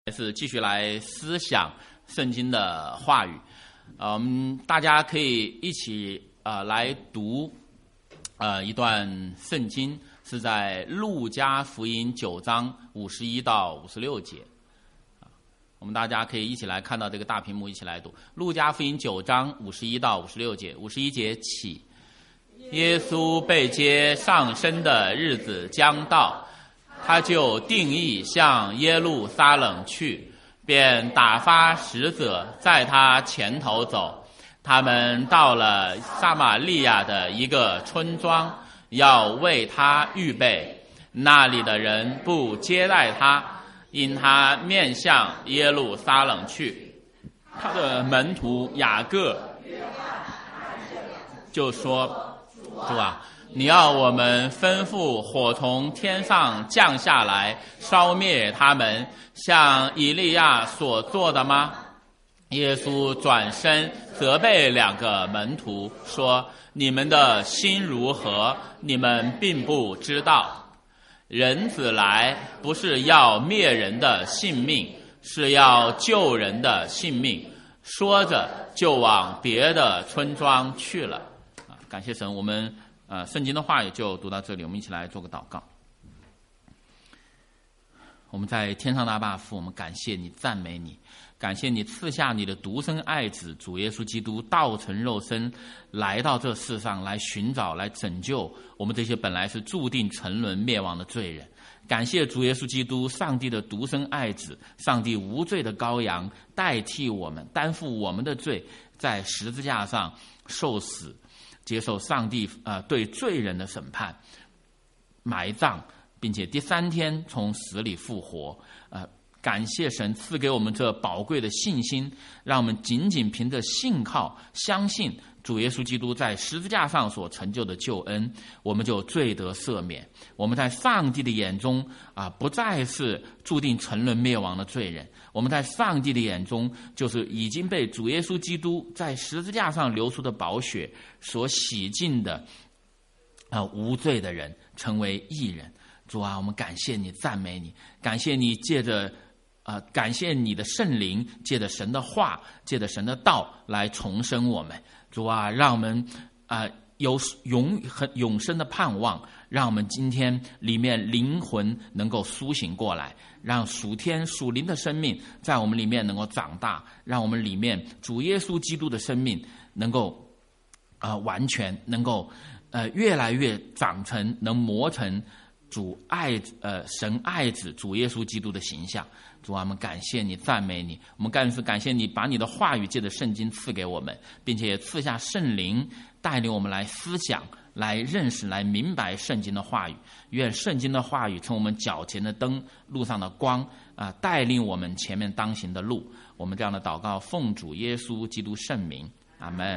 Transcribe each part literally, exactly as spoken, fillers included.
还是继续来思想圣经的话语，呃，我们大家可以一起呃来读呃一段圣经，是在路加福音九章五十一到五十六节。我们大家可以一起来看到这个大屏幕，一起来读路加福音九章五十一到五十六节。五十一节起，耶稣被接上升的日子将到，他就定义向耶路撒冷去，便打发使者在他前头走。他们到了撒玛利亚的一个村庄，要为他预备。那里的人不接待他，因他面向耶路撒冷去。他的门徒雅各就说：主啊，你要我们吩咐火从天上降下来，烧灭他们，像以利亚所做的吗？耶稣转身责备两个门徒说：你们的心如何？你们并不知道。人子来不是要灭人的性命，是要救人的性命。说着就往别的村庄去了。感谢神，我们呃，圣经的话也就读到这里，我们一起来做个祷告。我们在天上的阿爸父，我们感谢你，赞美你，感谢你赐下你的独生爱子主耶稣基督道成肉身，来到这世上来寻找，来拯救我们这些本来是注定沉沦灭亡的罪人。感谢主耶稣基督，上帝的独生爱子，上帝无罪的羔羊，代替我们，担负我们的罪，在十字架上受死，接受上帝呃对罪人的审判，埋葬，并且第三天从死里复活。呃，感谢神赐给我们这宝贵的信心，让我们仅仅凭着信靠相信主耶稣基督在十字架上所成就的救恩，我们就罪得赦免。我们在上帝的眼中啊，不再是注定沉沦灭亡的罪人，我们在上帝的眼中就是已经被主耶稣基督在十字架上流出的宝血所洗净的啊无罪的人，成为义人。主啊，我们感谢你，赞美你，感谢你借着呃，感谢你的圣灵，借着神的话，借着神的道来重生我们。主啊，让我们啊、呃、有永很永生的盼望，让我们今天里面灵魂能够苏醒过来，让属天属灵的生命在我们里面能够长大，让我们里面主耶稣基督的生命能够呃完全能够呃越来越长成，能磨成主爱呃神爱子主耶稣基督的形象。主啊，我们感谢你，赞美你，我们更是感谢你把你的话语借着圣经赐给我们，并且也赐下圣灵带领我们来思想，来认识，来明白圣经的话语。愿圣经的话语成我们脚前的灯，路上的光啊、呃，带领我们前面当行的路。我们这样的祷告奉主耶稣基督圣名，阿们。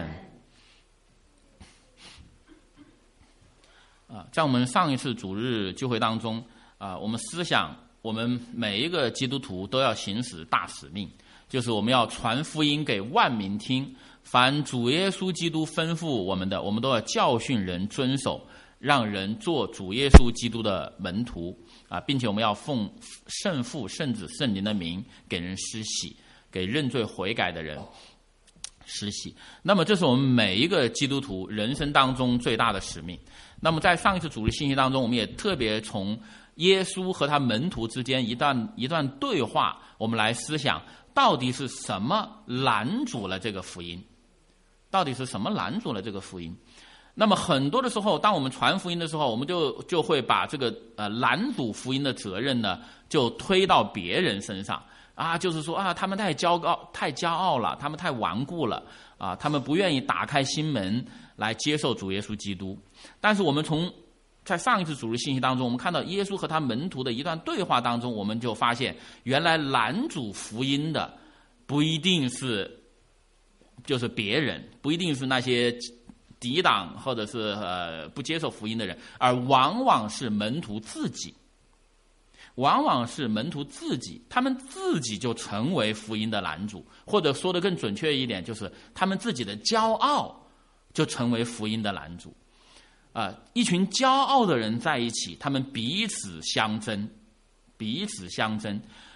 啊、呃，在我们上一次主日聚会当中啊、呃，我们思想我们每一个基督徒都要行使大使命，就是我们要传福音给万民听。凡主耶稣基督吩咐我们的，我们都要教训人遵守，让人做主耶稣基督的门徒啊，并且我们要奉圣父、圣子、圣灵的名给人施洗，给认罪悔改的人施洗。那么这是我们每一个基督徒人生当中最大的使命。那么在上一次主日信息当中，我们也特别从耶稣和他门徒之间一段一段对话，我们来思想到底是什么拦阻了这个福音，到底是什么拦阻了这个福音。那么很多的时候，当我们传福音的时候，我们就就会把这个呃拦阻福音的责任呢，就推到别人身上啊，就是说啊，他们太骄傲，太骄傲了，他们太顽固了啊，他们不愿意打开心门来接受主耶稣基督。但是我们从在上一次主日信息当中，我们看到耶稣和他门徒的一段对话当中，我们就发现原来拦阻福音的不一定是就是别人，不一定是那些抵挡或者是呃不接受福音的人，而往往是门徒自己，往往是门徒自己，他们自己就成为福音的拦阻，或者说得更准确一点，就是他们自己的骄傲就成为福音的拦阻。啊、呃，一群骄傲的人在一起，他们彼此相争，彼此相争。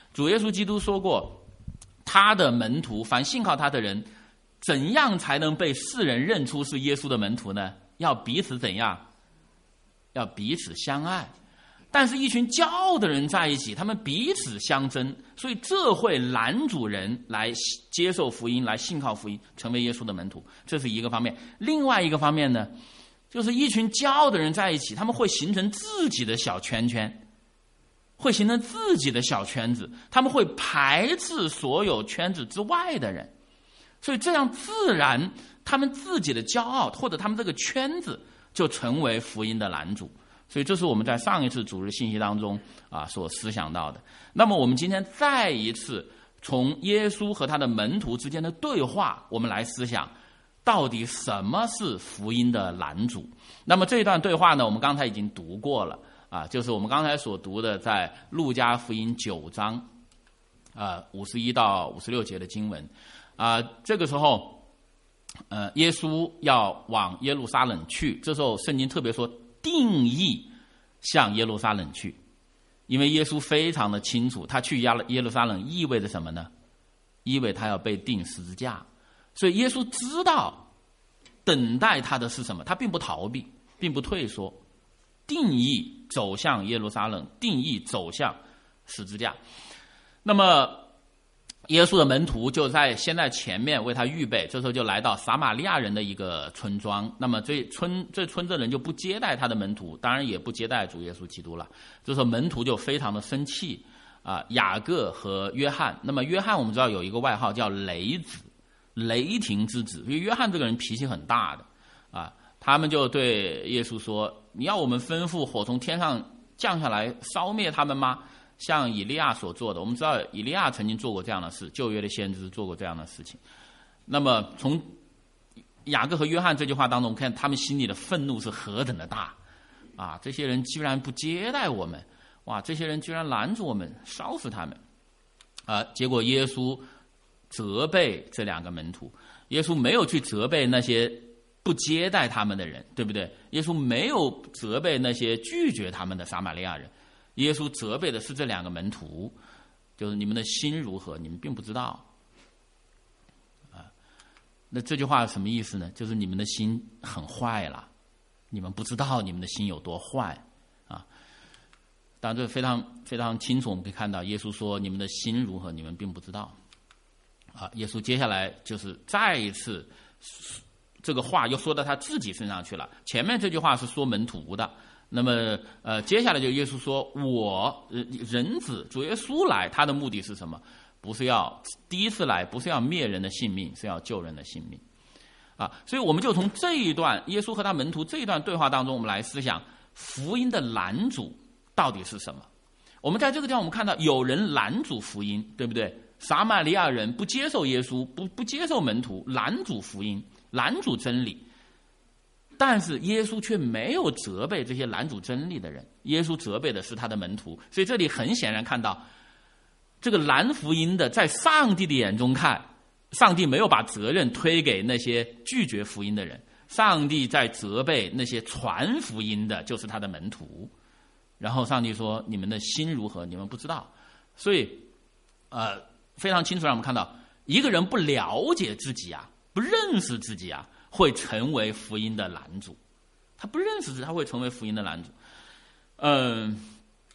主耶稣基督说过，他的门徒，凡信靠他的人，怎样才能被世人认出是耶稣的门徒呢？要彼此怎样？要彼此相爱。但是一群骄傲的人在一起，他们彼此相争，所以这会拦阻人来接受福音，来信靠福音，成为耶稣的门徒。这是一个方面。另外一个方面呢，就是一群骄傲的人在一起，他们会形成自己的小圈圈，会形成自己的小圈子，他们会排斥所有圈子之外的人，所以这样自然他们自己的骄傲或者他们这个圈子就成为福音的拦阻。所以这是我们在上一次主日信息当中啊所思想到的。那么我们今天再一次从耶稣和他的门徒之间的对话，我们来思想到底什么是福音的拦阻。那么这一段对话呢，我们刚才已经读过了啊，就是我们刚才所读的在路加福音九章啊五十一到五十六节的经文啊。这个时候呃耶稣要往耶路撒冷去，这时候圣经特别说定义向耶路撒冷去，因为耶稣非常的清楚，他去耶路撒冷意味着什么呢？意味他要被钉十字架。所以耶稣知道等待他的是什么，他并不逃避，并不退缩，定义走向耶路撒冷，定义走向十字架。那么耶稣的门徒就在先在前面为他预备，这时候就来到撒玛利亚人的一个村庄。那么这村这村的人就不接待他的门徒，当然也不接待主耶稣基督了。这时候门徒就非常的生气啊，雅各和约翰。那么约翰我们知道有一个外号叫雷子，雷霆之子，因为约翰这个人脾气很大的啊。他们就对耶稣说：“你要我们吩咐火从天上降下来烧灭他们吗？像以利亚所做的。”我们知道以利亚曾经做过这样的事，旧约的先知做过这样的事情。那么从雅各和约翰这句话当中看，他们心里的愤怒是何等的大啊！这些人居然不接待我们，哇！这些人居然拦住我们，烧死他们啊！结果耶稣责备这两个门徒，耶稣没有去责备那些不接待他们的人，对不对？耶稣没有责备那些拒绝他们的撒玛利亚人，耶稣责备的是这两个门徒，就是你们的心如何，你们并不知道啊。那这句话什么意思呢？就是你们的心很坏了，你们不知道你们的心有多坏啊。当然这非常非常清楚，我们可以看到耶稣说你们的心如何，你们并不知道啊。耶稣接下来就是再一次这个话又说到他自己身上去了。前面这句话是说门徒的，那么呃，接下来就耶稣说我人子主耶稣来，他的目的是什么？不是要第一次来不是要灭人的性命，是要救人的性命啊。所以我们就从这一段耶稣和他门徒这一段对话当中，我们来思想福音的拦阻到底是什么。我们在这个地方我们看到有人拦阻福音，对不对？撒玛利亚人不接受耶稣，不不接受门徒，拦阻福音，拦阻真理。但是耶稣却没有责备这些拦阻真理的人，耶稣责备的是他的门徒。所以这里很显然看到，这个拦福音的，在上帝的眼中看，上帝没有把责任推给那些拒绝福音的人，上帝在责备那些传福音的，就是他的门徒。然后上帝说：“你们的心如何，你们不知道。”所以，呃，非常清楚让我们看到，一个人不了解自己啊，不认识自己啊，会成为福音的拦阻。他不认识自己，他会成为福音的拦阻。嗯、呃，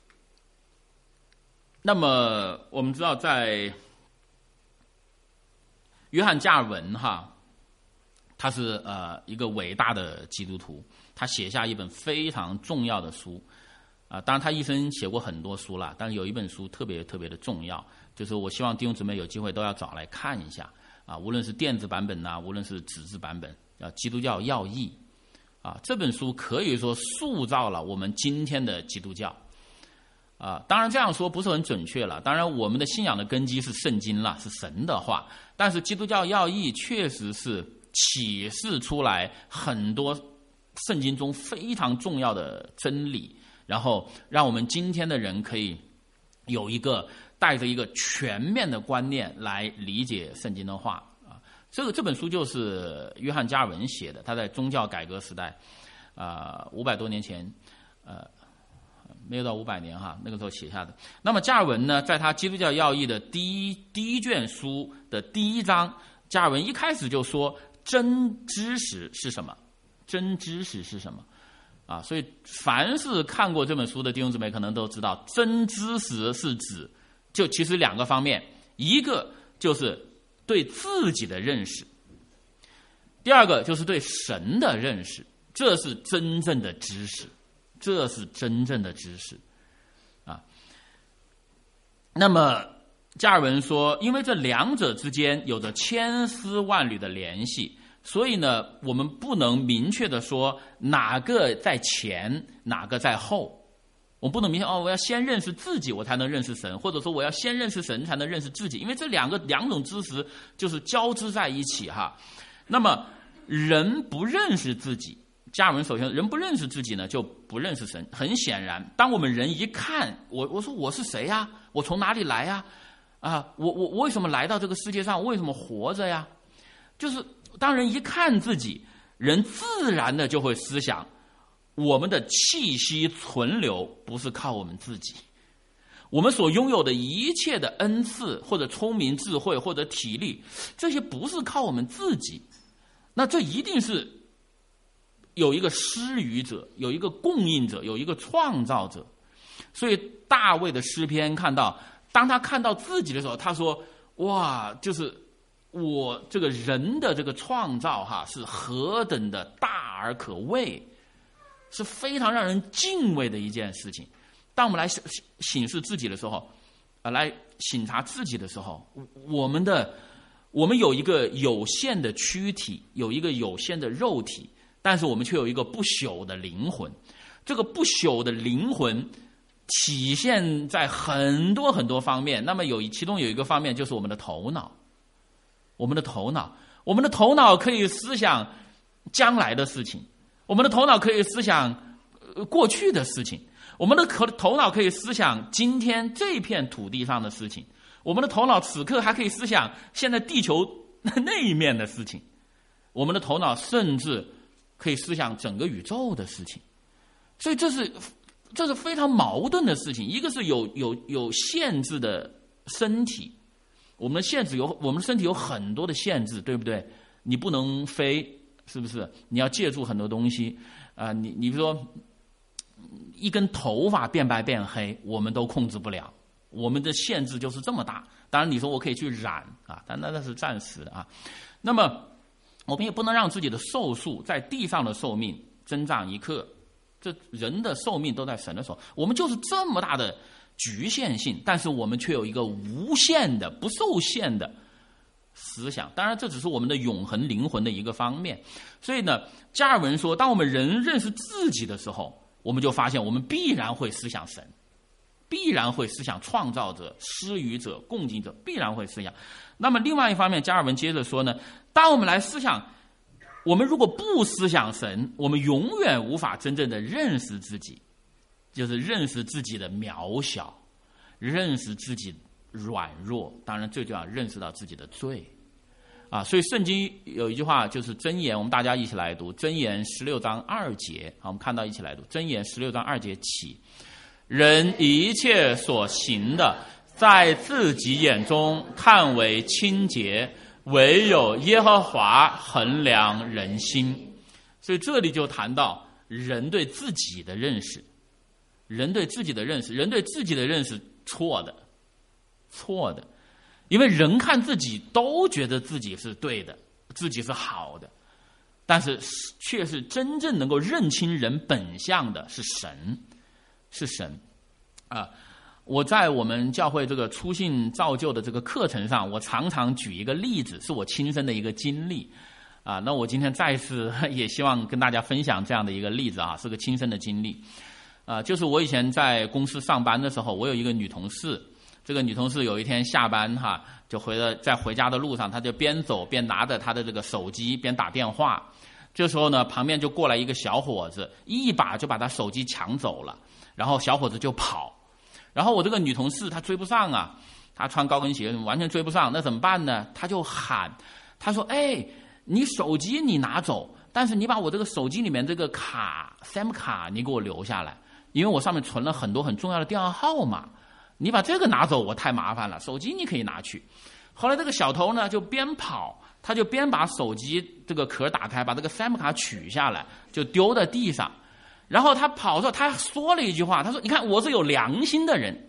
那么我们知道，在约翰加尔文哈，他是呃一个伟大的基督徒，他写下一本非常重要的书。啊，当然他一生写过很多书了，但是有一本书特别特别的重要，就是我希望弟兄姊妹有机会都要找来看一下啊，无论是电子版本呐、啊，无论是纸质版本，啊，基督教要义啊，这本书可以说塑造了我们今天的基督教啊。当然这样说不是很准确了，当然我们的信仰的根基是圣经了，是神的话，但是基督教要义确实是启示出来很多圣经中非常重要的真理。然后让我们今天的人可以有一个带着一个全面的观念来理解圣经的话啊。这个这本书就是约翰加尔文写的，他在宗教改革时代，啊五百多年前，呃， 没有到五百年哈，那个时候写下的。那么加尔文呢，在他《基督教要义》的第一第一卷书的第一章，加尔文一开始就说真知识是什么？真知识是什么？啊，所以凡是看过这本书的弟兄姊妹可能都知道，真知识是指就其实两个方面，一个就是对自己的认识，第二个就是对神的认识，这是真正的知识，这是真正的知识啊。那么加尔文说，因为这两者之间有着千丝万缕的联系，所以呢，我们不能明确的说哪个在前，哪个在后。我不能明确哦，我要先认识自己，我才能认识神，或者说我要先认识神才能认识自己，因为这两个两种知识就是交织在一起哈。那么人不认识自己，加尔文首先人不认识自己呢，就不认识神。很显然，当我们人一看我，我说我是谁呀？我从哪里来呀？啊，我我我为什么来到这个世界上？为什么活着呀？就是当人一看自己，人自然的就会思想，我们的气息存留不是靠我们自己，我们所拥有的一切的恩赐或者聪明智慧或者体力，这些不是靠我们自己，那这一定是有一个施予者，有一个供应者，有一个创造者。所以大卫的诗篇看到，当他看到自己的时候，他说哇，就是我这个人的这个创造哈，是何等的大而可畏，是非常让人敬畏的一件事情。当我们来审视自己的时候，啊，来省察自己的时候，我们的我们有一个有限的躯体，有一个有限的肉体，但是我们却有一个不朽的灵魂。这个不朽的灵魂体现在很多很多方面。那么有其中有一个方面就是我们的头脑，我们的头脑，我们的头脑可以思想将来的事情。我们的头脑可以思想过去的事情，我们的头脑可以思想今天这片土地上的事情，我们的头脑此刻还可以思想现在地球那一面的事情，我们的头脑甚至可以思想整个宇宙的事情。所以这是这是非常矛盾的事情。一个是有有有限制的身体，我们的限制有我们的身体有很多的限制，对不对？你不能飞，是不是？你要借助很多东西啊、呃！你你比如说一根头发变白变黑，我们都控制不了，我们的限制就是这么大。当然你说我可以去染啊，但那那是暂时的啊。那么我们也不能让自己的寿数在地上的寿命增长一刻，这人的寿命都在神的手，我们就是这么大的局限性，但是我们却有一个无限的不受限的思想。当然这只是我们的永恒灵魂的一个方面。所以呢，加尔文说，当我们人认识自己的时候，我们就发现我们必然会思想神，必然会思想创造者、施予者、供给者，必然会思想。那么另外一方面，加尔文接着说呢，当我们来思想，我们如果不思想神，我们永远无法真正的认识自己，就是认识自己的渺小，认识自己软弱，当然最重要认识到自己的罪啊。所以圣经有一句话就是箴言，我们大家一起来读箴言十六章二节。好，我们看到一起来读箴言十六章二节起，人一切所行的，在自己眼中看为清洁，唯有耶和华衡量人心。所以这里就谈到人对自己的认识，人对自己的认识，人对自己的认识错的，错的。因为人看自己都觉得自己是对的，自己是好的，但是却是真正能够认清人本相的是神，是神啊。我在我们教会这个初信造就的这个课程上，我常常举一个例子，是我亲身的一个经历啊。那我今天再次也希望跟大家分享这样的一个例子啊，是个亲身的经历啊。就是我以前在公司上班的时候，我有一个女同事，这个女同事有一天下班哈，就回了在回家的路上，她就边走边拿着她的这个手机边打电话。这时候呢，旁边就过来一个小伙子，一把就把她手机抢走了，然后小伙子就跑。然后我这个女同事她追不上啊，她穿高跟鞋完全追不上，那怎么办呢？她就喊，她说：“哎，你手机你拿走，但是你把我这个手机里面这个卡 S I M 卡你给我留下来。” 因为我上面存了很多很重要的电话号码，你把这个拿走我太麻烦了，手机你可以拿去。后来这个小偷呢就边跑，他就边把手机这个壳打开，把这个 S I M 卡取下来，就丢在地上。然后他跑的时候，他说了一句话，他说：“你看，我是有良心的人。”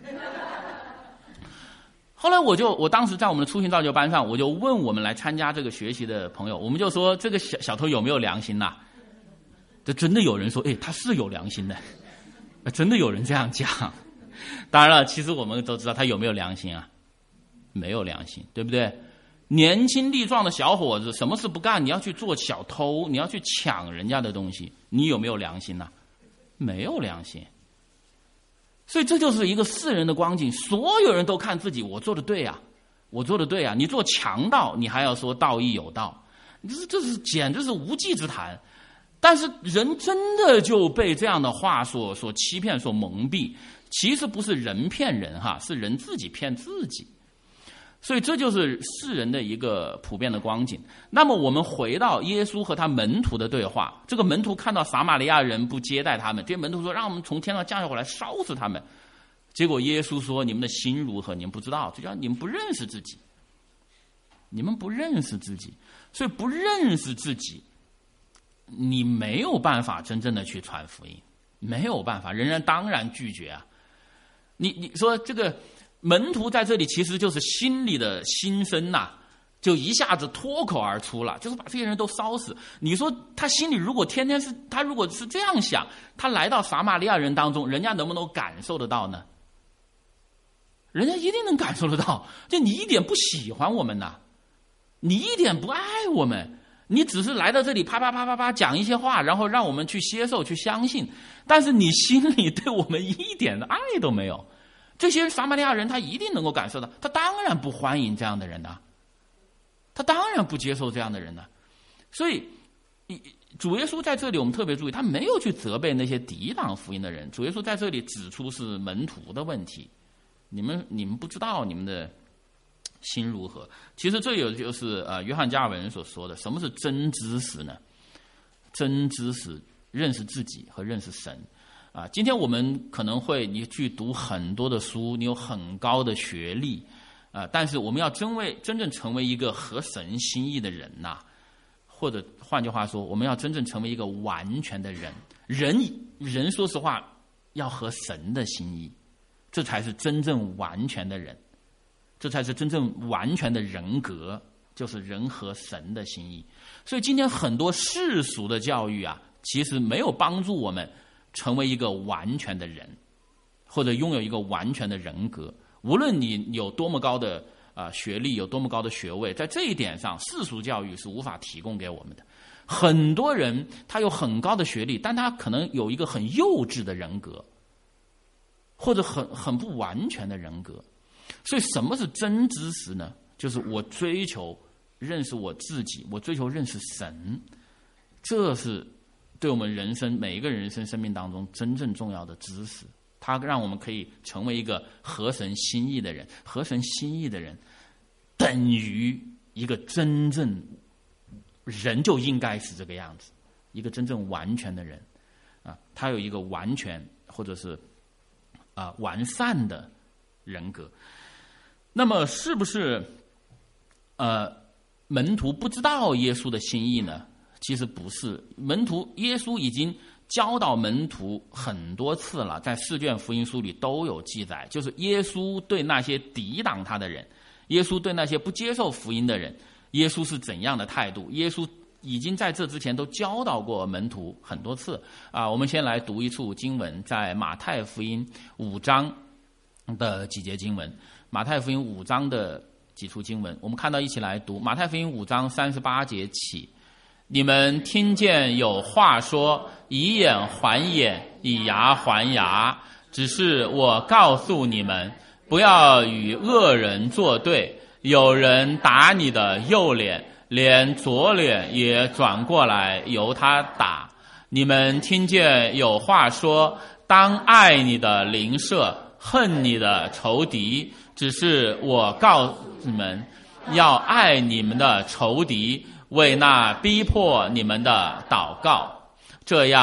后来我就，我当时在我们的初心造就班上，我就问我们来参加这个学习的朋友，我们就说这个小小偷有没有良心呐、啊？这真的有人说，哎，他是有良心的，真的有人这样讲。当然了，其实我们都知道他有没有良心啊？没有良心，对不对？年轻力壮的小伙子，什么事不干，你要去做小偷，你要去抢人家的东西，你有没有良心呐、啊？没有良心。所以这就是一个世人的光景，所有人都看自己，我做的对啊，我做的对啊。你做强盗，你还要说道义有道，这是这是简直是无稽之谈。但是人真的就被这样的话所所欺骗、所蒙蔽。其实不是人骗人哈，是人自己骗自己。所以这就是世人的一个普遍的光景。那么我们回到耶稣和他门徒的对话，这个门徒看到撒玛利亚人不接待他们，这些门徒说让我们从天上降下火来烧死他们。结果耶稣说你们的心如何，你们不知道，这叫你们不认识自己，你们不认识自己。所以不认识自己，你没有办法真正的去传福音，没有办法，人人当然拒绝啊。你你说这个门徒在这里其实就是心里的心声呐、啊，就一下子脱口而出了，就是把这些人都烧死。你说他心里如果天天是他如果是这样想，他来到撒玛利亚人当中，人家能不能感受得到呢？人家一定能感受得到，就你一点不喜欢我们呐、啊，你一点不爱我们，你只是来到这里啪啪啪啪啪讲一些话，然后让我们去接受去相信，但是你心里对我们一点的爱都没有。这些撒玛利亚人他一定能够感受到，他当然不欢迎这样的人呐、啊，他当然不接受这样的人呐、啊。所以主耶稣在这里我们特别注意，他没有去责备那些抵挡福音的人，主耶稣在这里指出是门徒的问题，你们你们不知道你们的心如何。其实这有就是呃约翰加尔文所说的，什么是真知识呢？真知识认识自己和认识神。啊，今天我们可能会你去读很多的书，你有很高的学历，啊，但是我们要真为真正成为一个合神心意的人呐、啊，或者换句话说，我们要真正成为一个完全的人。人人说实话要合神的心意，这才是真正完全的人，这才是真正完全的人格，就是人合神的心意。所以今天很多世俗的教育啊，其实没有帮助我们成为一个完全的人，或者拥有一个完全的人格。无论你有多么高的啊、呃、学历，有多么高的学位，在这一点上，世俗教育是无法提供给我们的。很多人他有很高的学历，但他可能有一个很幼稚的人格，或者很很不完全的人格。所以什么是真知识呢？就是我追求认识我自己，我追求认识神，这是对我们人生每一个人生生命当中真正重要的知识。它让我们可以成为一个合神心意的人。合神心意的人等于一个真正人就应该是这个样子，一个真正完全的人啊，他有一个完全或者是啊完善的人格。那么是不是呃门徒不知道耶稣的心意呢？其实不是，门徒耶稣已经教导门徒很多次了，在四卷福音书里都有记载，就是耶稣对那些抵挡他的人，耶稣对那些不接受福音的人，耶稣是怎样的态度？耶稣已经在这之前都教导过门徒很多次啊。我们先来读一处经文，在马太福音五章的几节经文，马太福音五章的几处经文，我们看到一起来读。马太福音五章三十八节起，你们听见有话说，以眼还眼，以牙还牙，只是我告诉你们，不要与恶人作对。有人打你的右脸，连左脸也转过来由他打。你们听见有话说，当爱你的邻舍，恨你的仇敌。只是我告诉你们，要爱你们的仇敌，为那逼迫你们的祷告，这样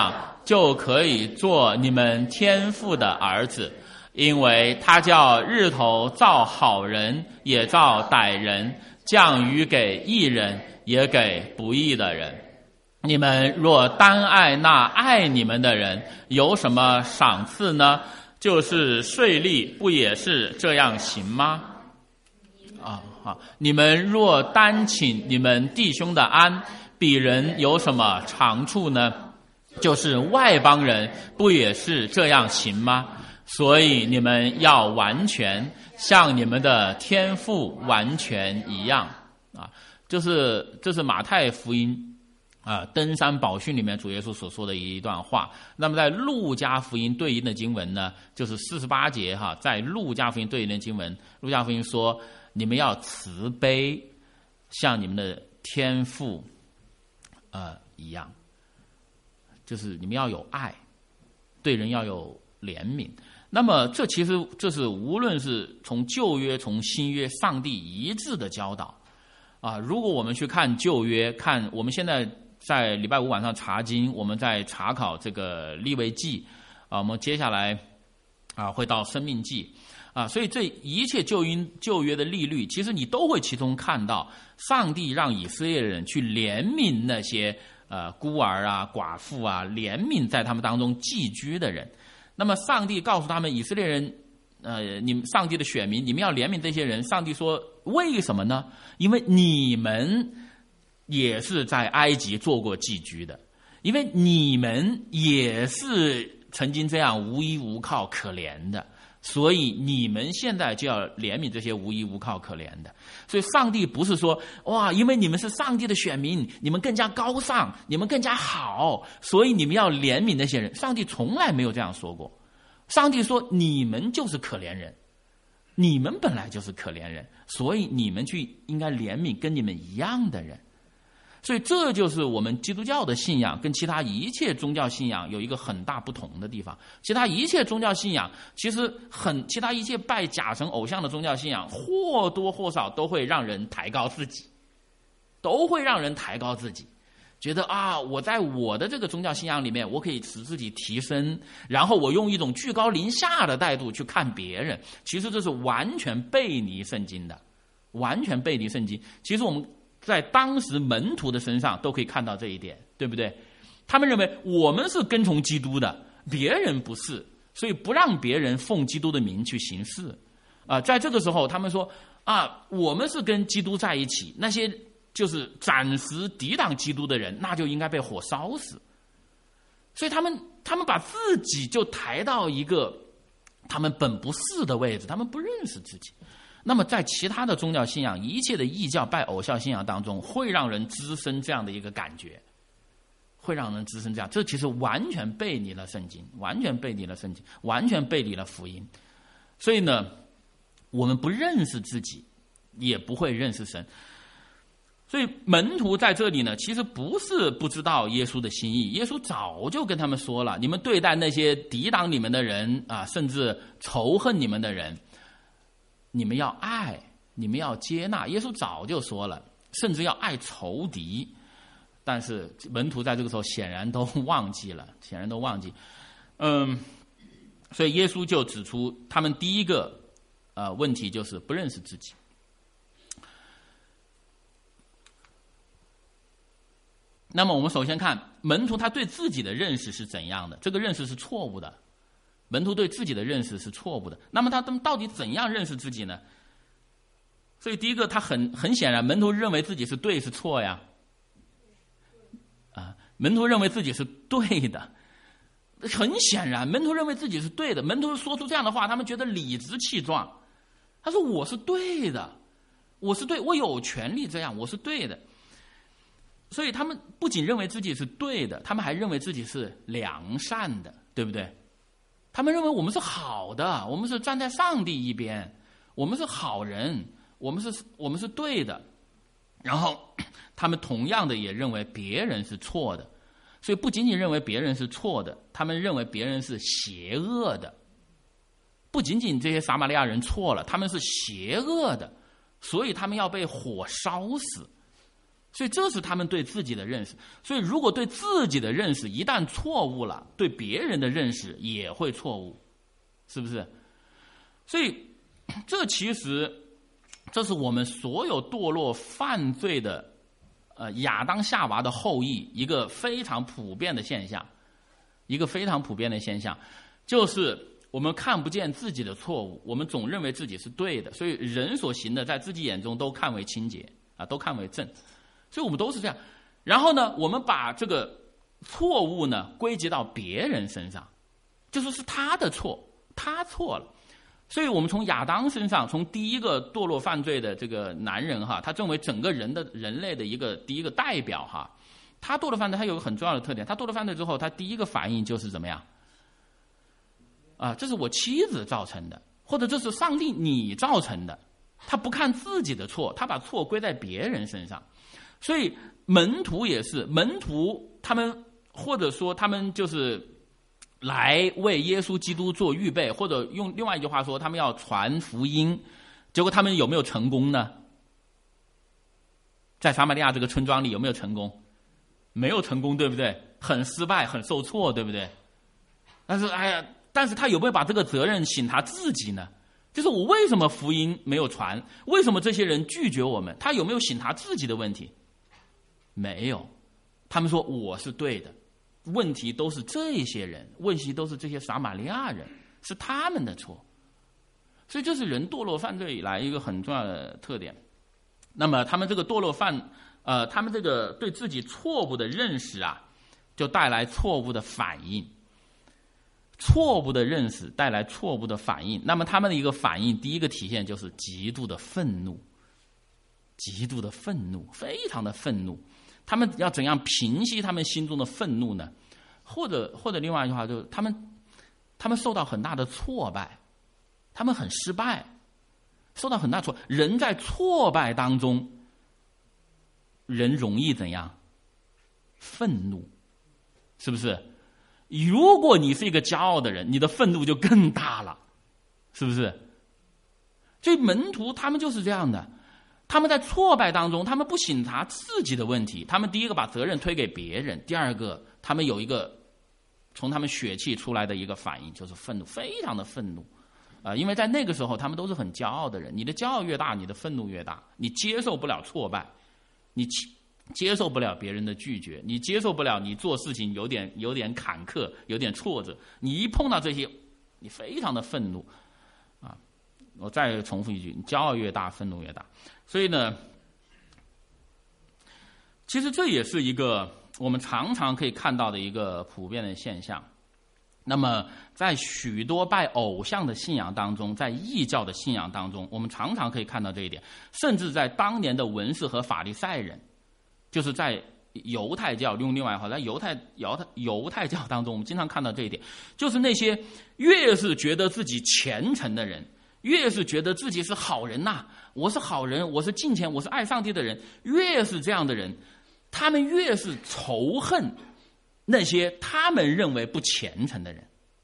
就可以做你们天父的儿子，因为他叫日头照好人也照歹人，降雨给义人也给不义的人。你们若单爱那爱你们的人，有什么赏赐呢？就是税吏不也是这样行吗？啊，好，你们若单请你们弟兄的安，比人有什么长处呢？就是外邦人不也是这样行吗？所以你们要完全，像你们的天父完全一样啊！就是这是马太福音啊，登山宝训里面主耶稣所说的一段话。那么在路加福音对应的经文呢，就是四十八节哈，在路加福音对应的经文，路加福音说：你们要慈悲，像你们的天父呃一样，就是你们要有爱，对人要有怜悯。那么这其实这是无论是从旧约从新约上帝一致的教导啊。如果我们去看旧约，看我们现在在礼拜五晚上查经，我们在查考这个利未记啊，我们接下来啊会到申命记啊，所以这一切旧约旧约的律例，其实你都会其中看到上帝让以色列人去怜悯那些呃孤儿啊寡妇啊，怜悯在他们当中寄居的人。那么上帝告诉他们以色列人呃，你们上帝的选民，你们要怜悯这些人。上帝说为什么呢？因为你们也是在埃及做过寄居的，因为你们也是曾经这样无依无靠可怜的，所以你们现在就要怜悯这些无依无靠可怜的。所以上帝不是说哇，因为你们是上帝的选民，你们更加高尚，你们更加好，所以你们要怜悯那些人。上帝从来没有这样说过。上帝说你们就是可怜人，你们本来就是可怜人，所以你们去应该怜悯跟你们一样的人。所以这就是我们基督教的信仰跟其他一切宗教信仰有一个很大不同的地方。其他一切宗教信仰其实很，其他一切拜假神偶像的宗教信仰或多或少都会让人抬高自己，都会让人抬高自己，觉得啊，我在我的这个宗教信仰里面，我可以使自己提升，然后我用一种居高临下的态度去看别人。其实这是完全背离圣经的，完全背离圣经。其实我们在当时门徒的身上都可以看到这一点，对不对？他们认为我们是跟从基督的，别人不是，所以不让别人奉基督的名去行事啊、呃。在这个时候他们说啊，我们是跟基督在一起，那些就是暂时抵挡基督的人，那就应该被火烧死。所以他们他们把自己就抬到一个他们本不是的位置，他们不认识自己。那么在其他的宗教信仰，一切的异教拜偶像信仰当中，会让人滋生这样的一个感觉，会让人滋生这样，这其实完全背离了圣经，完全背离了圣经，完全背离了福音。所以呢，我们不认识自己，也不会认识神。所以门徒在这里呢，其实不是不知道耶稣的心意，耶稣早就跟他们说了，你们对待那些抵挡你们的人啊，甚至仇恨你们的人，你们要爱，你们要接纳。耶稣早就说了，甚至要爱仇敌。但是门徒在这个时候显然都忘记了，显然都忘记。嗯，所以耶稣就指出他们第一个呃问题就是不认识自己。那么我们首先看门徒他对自己的认识是怎样的，这个认识是错误的。门徒对自己的认识是错误的，那么他们到底怎样认识自己呢？所以第一个，他很很显然，门徒认为自己是对是错呀？啊，门徒认为自己是对的，很显然，门徒认为自己是对的。门徒说出这样的话，他们觉得理直气壮。他说：“我是对的，我是对，我有权利这样，我是对的。”所以他们不仅认为自己是对的，他们还认为自己是良善的，对不对？他们认为我们是好的，我们是站在上帝一边，我们是好人，我们是我们是对的。然后他们同样的也认为别人是错的，所以不仅仅认为别人是错的，他们认为别人是邪恶的。不仅仅这些撒玛利亚人错了，他们是邪恶的，所以他们要被火烧死。 所以这是他们对自己的认识。所以如果对自己的认识一旦错误了，对别人的认识也会错误，是不是？所以这其实这是我们所有堕落犯罪的呃亚当夏娃的后裔一个非常普遍的现象，一个非常普遍的现象，就是我们看不见自己的错误，我们总认为自己是对的，所以人所行的在自己眼中都看为清洁啊，都看为正，所以我们都是这样。然后呢，我们把这个错误呢归结到别人身上，就说是他的错，他错了。所以我们从亚当身上，从第一个堕落犯罪的这个男人哈，他作为整个人的人类的一个第一个代表哈，他堕落犯罪他有个很重要的特点，他堕落犯罪之后，他第一个反应就是怎么样？啊，这是我妻子造成的，或者这是上帝你造成的。他不看自己的错，他把错归在别人身上。所以门徒也是，门徒他们或者说他们就是来为耶稣基督做预备，或者用另外一句话说，他们要传福音。结果他们有没有成功呢？在撒玛利亚这个村庄里有没有成功？没有成功，对不对？很失败，很受挫，对不对？但是哎呀，但是他有没有把这个责任醒他自己呢？就是我为什么福音没有传？为什么这些人拒绝我们？他有没有醒他自己的问题？没有。他们说我是对的，问题都是这些人，问题都是这些撒玛利亚人，是他们的错。所以这是人堕落犯罪以来一个很重要的特点。那么他们这个堕落犯，呃，他们这个对自己错误的认识啊，就带来错误的反应。错误的认识带来错误的反应，那么他们的一个反应，第一个体现就是极度的愤怒，极度的愤怒，非常的愤怒。他们要怎样平息他们心中的愤怒呢？或者或者另外一句话，就是他们他们受到很大的挫败，他们很失败，受到很大挫。人在挫败当中，人容易怎样？愤怒，是不是？如果你是一个骄傲的人，你的愤怒就更大了，是不是？所以门徒他们就是这样的，他们在挫败当中，他们不省察自己的问题，他们第一个把责任推给别人，第二个他们有一个从他们血气出来的一个反应，就是愤怒，非常的愤怒啊、呃！因为在那个时候他们都是很骄傲的人，你的骄傲越大，你的愤怒越大，你接受不了挫败，你接受不了别人的拒绝，你接受不了你做事情有点有点坎坷，有点挫折，你一碰到这些，你非常的愤怒啊！我再重复一句，你骄傲越大，愤怒越大。所以呢，其实这也是一个我们常常可以看到的一个普遍的现象。那么在许多拜偶像的信仰当中，在异教的信仰当中，我们常常可以看到这一点，甚至在当年的文士和法利赛人，就是在犹太教，用另外一话，在犹太犹太犹太教当中，我们经常看到这一点，就是那些越是觉得自己虔诚的人，越是觉得自己是好人呐、啊，我是好人，我是敬虔，我是爱上帝的人，越是这样的人，他们越是仇恨那些他们认为不虔诚的人，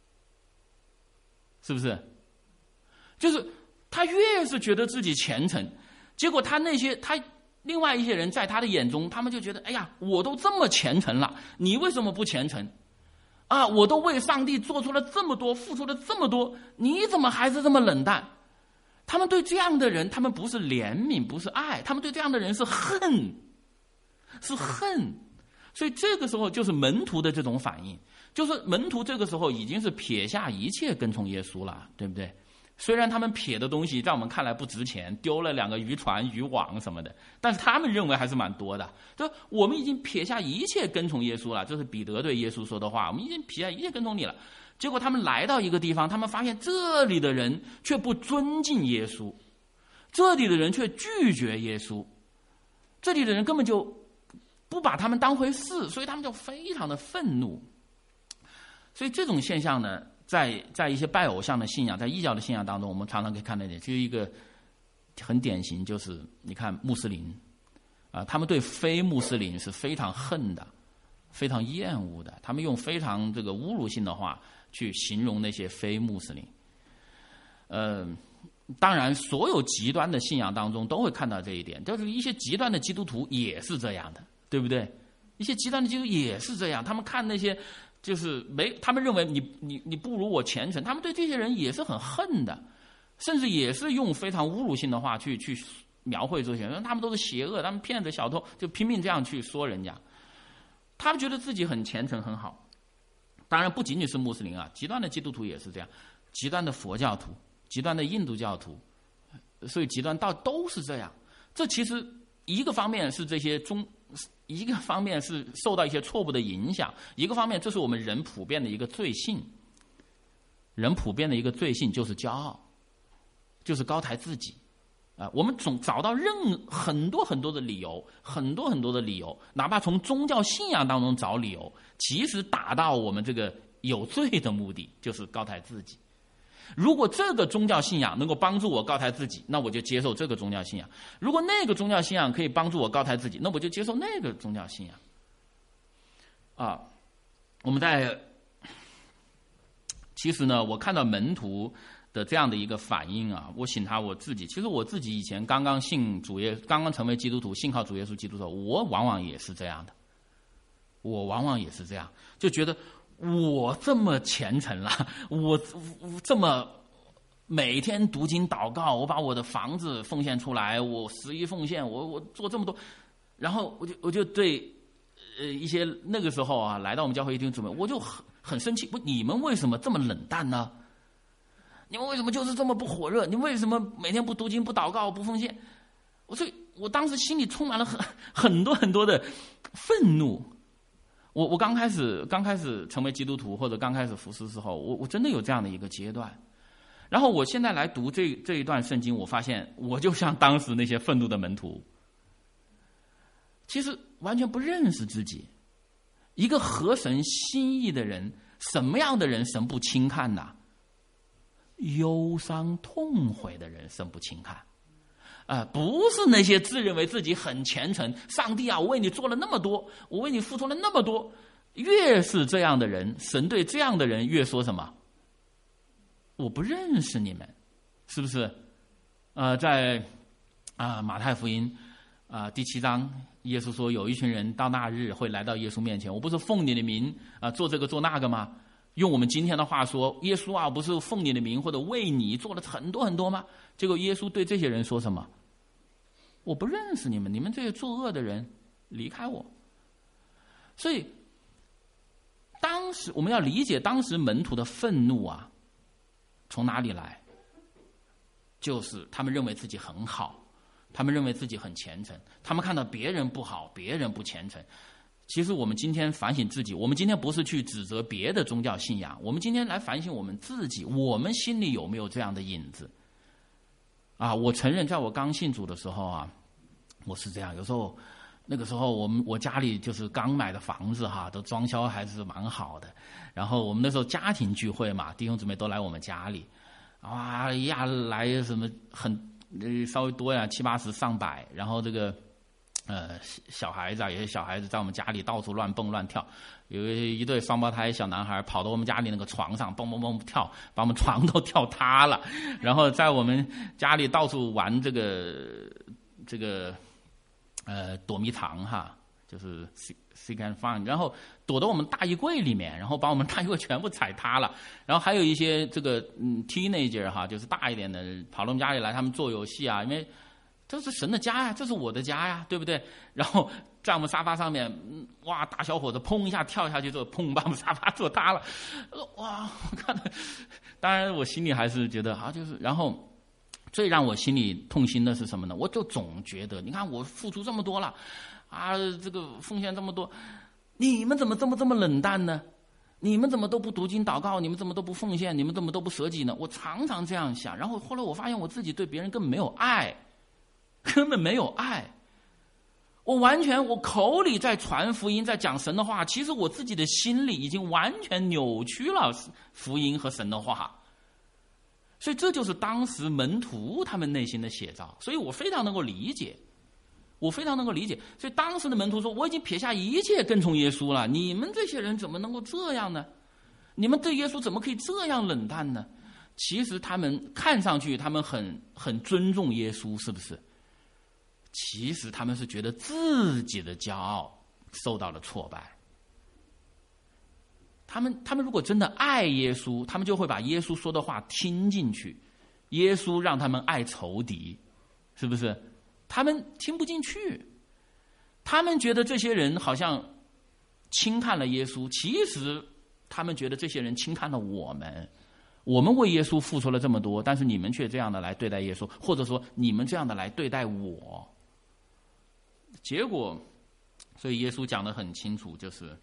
是不是？就是他越是觉得自己虔诚，结果他那些他。另外一些人在他的眼中，他们就觉得，哎呀，我都这么虔诚了，你为什么不虔诚？啊，我都为上帝做出了这么多，付出了这么多，你怎么还是这么冷淡？他们对这样的人，他们不是怜悯，不是爱，他们对这样的人是恨，是恨。所以这个时候就是门徒的这种反应，就是门徒这个时候已经是撇下一切跟从耶稣了，对不对？虽然他们撇的东西在我们看来不值钱，丢了两个渔船、渔网什么的，但是他们认为还是蛮多的。就我们已经撇下一切跟从耶稣了，这是彼得对耶稣说的话。我们已经撇下一切跟从你了。结果他们来到一个地方，他们发现这里的人却不尊敬耶稣，这里的人却拒绝耶稣，这里的人根本就不把他们当回事，所以他们就非常的愤怒。所以这种现象呢，在在一些拜偶像的信仰，在异教的信仰当中，我们常常可以看到一点，就是一个很典型，就是你看穆斯林啊、呃，他们对非穆斯林是非常恨的，非常厌恶的，他们用非常这个侮辱性的话去形容那些非穆斯林。呃， 当然，所有极端的信仰当中都会看到这一点，就是一些极端的基督徒也是这样的，对不对？一些极端的基督徒也是这样，他们看那些就是没，他们认为你你你不如我虔诚，他们对这些人也是很恨的，甚至也是用非常侮辱性的话去去描绘这些人，他们都是邪恶，他们骗子小偷，就拼命这样去说人家，他们觉得自己很虔诚很好。当然不仅仅是穆斯林啊，极端的基督徒也是这样，极端的佛教徒，极端的印度教徒，所以极端到都是这样。这其实一个方面是这些中，一个方面是受到一些错误的影响，一个方面这是我们人普遍的一个罪性。人普遍的一个罪性就是骄傲，就是高抬自己。啊，我们总找到任很多很多的理由，很多很多的理由，哪怕从宗教信仰当中找理由，其实达到我们这个有罪的目的，就是高抬自己。如果这个宗教信仰能够帮助我高抬自己，那我就接受这个宗教信仰；如果那个宗教信仰可以帮助我高抬自己，那我就接受那个宗教信仰。啊，我们在其实呢，我看到门徒的这样的一个反应啊，我醒他我自己，其实我自己以前刚刚信主耶，刚刚成为基督徒，信靠主耶稣基督的时候，我往往也是这样的，我往往也是这样，就觉得我这么虔诚了，我这么每天读经祷告，我把我的房子奉献出来，我十一奉献，我我做这么多，然后我就我就对呃一些那个时候啊来到我们教会一听姊妹，我就很很生气，不，你们为什么这么冷淡呢？你们为什么就是这么不火热？你为什么每天不读经、不祷告、不奉献？我所以，我当时心里充满了很很多很多的愤怒。我我刚开始刚开始成为基督徒或者刚开始服侍的时候，我我真的有这样的一个阶段。然后我现在来读这这一段圣经，我发现我就像当时那些愤怒的门徒，其实完全不认识自己。一个合神心意的人，什么样的人神不轻看呐？忧伤痛悔的人神不轻看，啊、呃，不是那些自认为自己很虔诚，上帝啊，我为你做了那么多，我为你付出了那么多，越是这样的人，神对这样的人越说什么？我不认识你们，是不是？呃，在啊、呃、马太福音啊、呃、第七章，耶稣说有一群人到那日会来到耶稣面前，我不是奉你的名啊、呃、做这个做那个吗？用我们今天的话说，耶稣啊，不是奉你的名或者为你做了很多很多吗？结果耶稣对这些人说什么？我不认识你们，你们这些作恶的人，离开我。所以，当时我们要理解当时门徒的愤怒啊，从哪里来？就是他们认为自己很好，他们认为自己很虔诚，他们看到别人不好，别人不虔诚。其实我们今天反省自己，我们今天不是去指责别的宗教信仰，我们今天来反省我们自己，我们心里有没有这样的影子？啊，我承认，在我刚信主的时候啊，我是这样。有时候，那个时候我们我家里就是刚买的房子哈，都装修还是蛮好的。然后我们那时候家庭聚会嘛，弟兄姊妹都来我们家里，哇呀，来什么很呃稍微多呀，七八十上百，然后这个。呃，小孩子啊，有些小孩子在我们家里到处乱蹦乱跳，有一对双胞胎小男孩跑到我们家里那个床上蹦蹦蹦跳，把我们床都跳塌了。然后在我们家里到处玩这个这个呃躲迷藏哈，就是 seek and find， 然后躲到我们大衣柜里面，然后把我们大衣柜全部踩塌了。然后还有一些这个嗯 teenager 哈，就是大一点的跑到我们家里来，他们做游戏啊，因为。这是神的家呀，这是我的家呀，对不对？然后在我们沙发上面，哇，大小伙子砰一下跳下去之后，砰把我们沙发坐塌了。哇，我看到，当然我心里还是觉得啊，就是，然后最让我心里痛心的是什么呢？我就总觉得，你看我付出这么多了，啊，这个奉献这么多，你们怎么这么这么冷淡呢？你们怎么都不读经祷告？你们怎么都不奉献？你们怎么都不舍己呢？我常常这样想，然后后来我发现我自己对别人根本没有爱。根本没有爱，我完全我口里在传福音，在讲神的话，其实我自己的心里已经完全扭曲了福音和神的话，所以这就是当时门徒他们内心的写照，所以我非常能够理解，我非常能够理解。所以当时的门徒说：“我已经撇下一切跟从耶稣了，你们这些人怎么能够这样呢？你们对耶稣怎么可以这样冷淡呢？” 其实他们看上去他们很很尊重耶稣，是不是？其实他们是觉得自己的骄傲受到了挫败。他们他们如果真的爱耶稣，他们就会把耶稣说的话听进去。耶稣让他们爱仇敌，是不是？他们听不进去，他们觉得这些人好像轻看了耶稣，其实他们觉得这些人轻看了我们。我们为耶稣付出了这么多，但是你们却这样的来对待耶稣，或者说你们这样的来对待我。结果，所以耶稣讲得很清楚，就是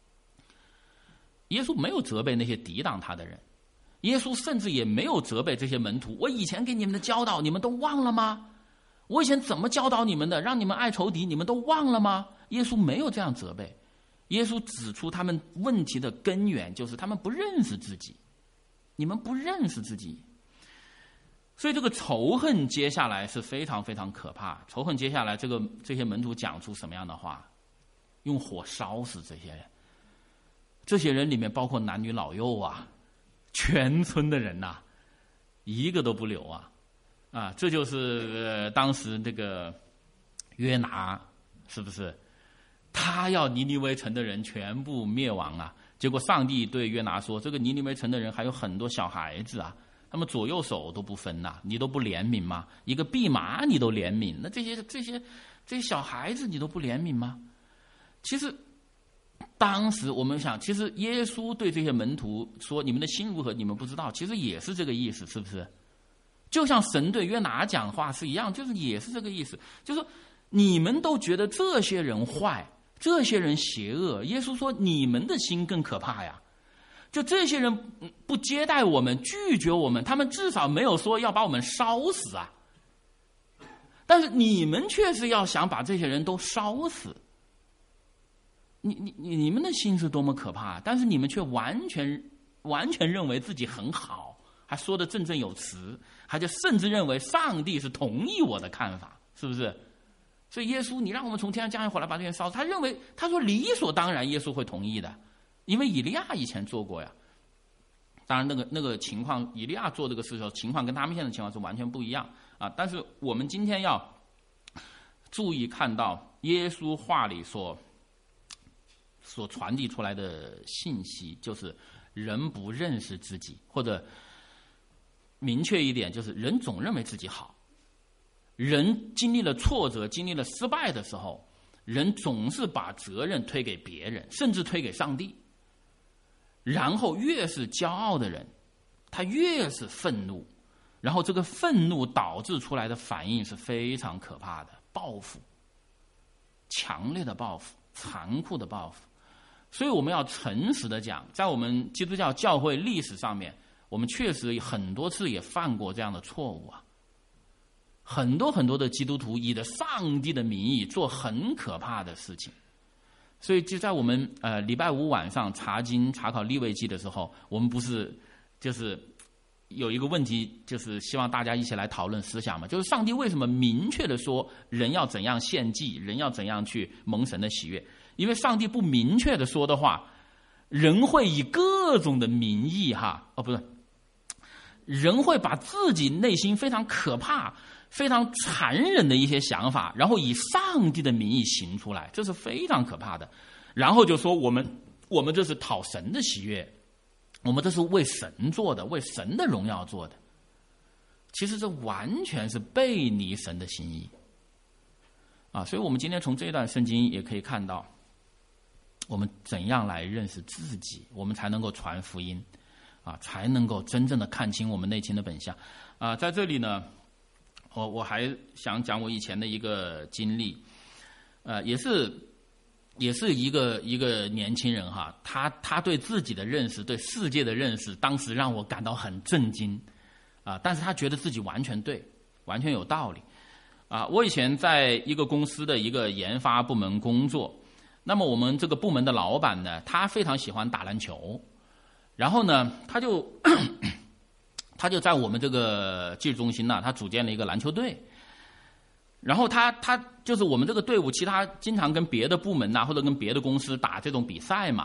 耶稣没有责备那些抵挡他的人，耶稣甚至也没有责备这些门徒。我以前给你们的教导，你们都忘了吗？我以前怎么教导你们的，让你们爱仇敌，你们都忘了吗？耶稣没有这样责备，耶稣指出他们问题的根源，就是他们不认识自己。你们不认识自己，所以这个仇恨接下来是非常非常可怕。仇恨接下来，这个这些门徒讲出什么样的话？用火烧死这些人。这些人里面包括男女老幼啊，全村的人呐、啊，一个都不留啊！啊，这就是、呃、当时这个约拿，是不是？他要尼尼微城的人全部灭亡啊！结果上帝对约拿说：“这个尼尼微城的人还有很多小孩子啊，他们左右手都不分呐、啊，你都不怜悯吗？一个蓖麻你都怜悯，那这些这些这些小孩子你都不怜悯吗？”其实，当时我们想，其实耶稣对这些门徒说：“你们的心如何，你们不知道。”其实也是这个意思，是不是？就像神对约拿讲话是一样，就是也是这个意思，就是你们都觉得这些人坏。这些人邪恶，耶稣说你们的心更可怕呀！就这些人不接待我们，拒绝我们，他们至少没有说要把我们烧死啊。但是你们却是要想把这些人都烧死。你你你你们的心是多么可怕！但是你们却完全完全认为自己很好，还说得振振有词，还就甚至认为上帝是同意我的看法，是不是？所以耶稣，你让我们从天上降下火来把这些人烧死，他认为他说理所当然，耶稣会同意的，因为以利亚以前做过呀。当然，那个那个情况，以利亚做这个事的时候，情况跟他们现在的情况是完全不一样啊。但是我们今天要注意看到耶稣话里所所传递出来的信息，就是人不认识自己，或者明确一点，就是人总认为自己好。人经历了挫折，经历了失败的时候，人总是把责任推给别人，甚至推给上帝。然后越是骄傲的人，他越是愤怒，然后这个愤怒导致出来的反应是非常可怕的，报复，强烈的报复，残酷的报复。所以我们要诚实的讲，在我们基督教教会历史上面，我们确实很多次也犯过这样的错误啊。很多很多的基督徒以着上帝的名义做很可怕的事情，所以就在我们呃礼拜五晚上查经查考利未记的时候，我们不是就是有一个问题，就是希望大家一起来讨论思想嘛，就是上帝为什么明确的说人要怎样献祭，人要怎样去蒙神的喜悦？因为上帝不明确的说的话，人会以各种的名义哈哦不是，人会把自己内心非常可怕、非常残忍的一些想法，然后以上帝的名义行出来，这是非常可怕的。然后就说我们我们这是讨神的喜悦，我们这是为神做的，为神的荣耀做的。其实这完全是背离神的心意啊！所以我们今天从这段圣经也可以看到，我们怎样来认识自己，我们才能够传福音啊，才能够真正的看清我们内心的本相啊！在这里呢，我我还想讲我以前的一个经历，呃，也是也是一个一个年轻人哈，他他对自己的认识，对世界的认识，当时让我感到很震惊啊！但是他觉得自己完全对，完全有道理啊！我以前在一个公司的一个研发部门工作，那么我们这个部门的老板呢，他非常喜欢打篮球，然后呢，他就他就在我们这个技术中心呢，他组建了一个篮球队。然后他他就是我们这个队伍，其他经常跟别的部门呐、啊，或者跟别的公司打这种比赛嘛。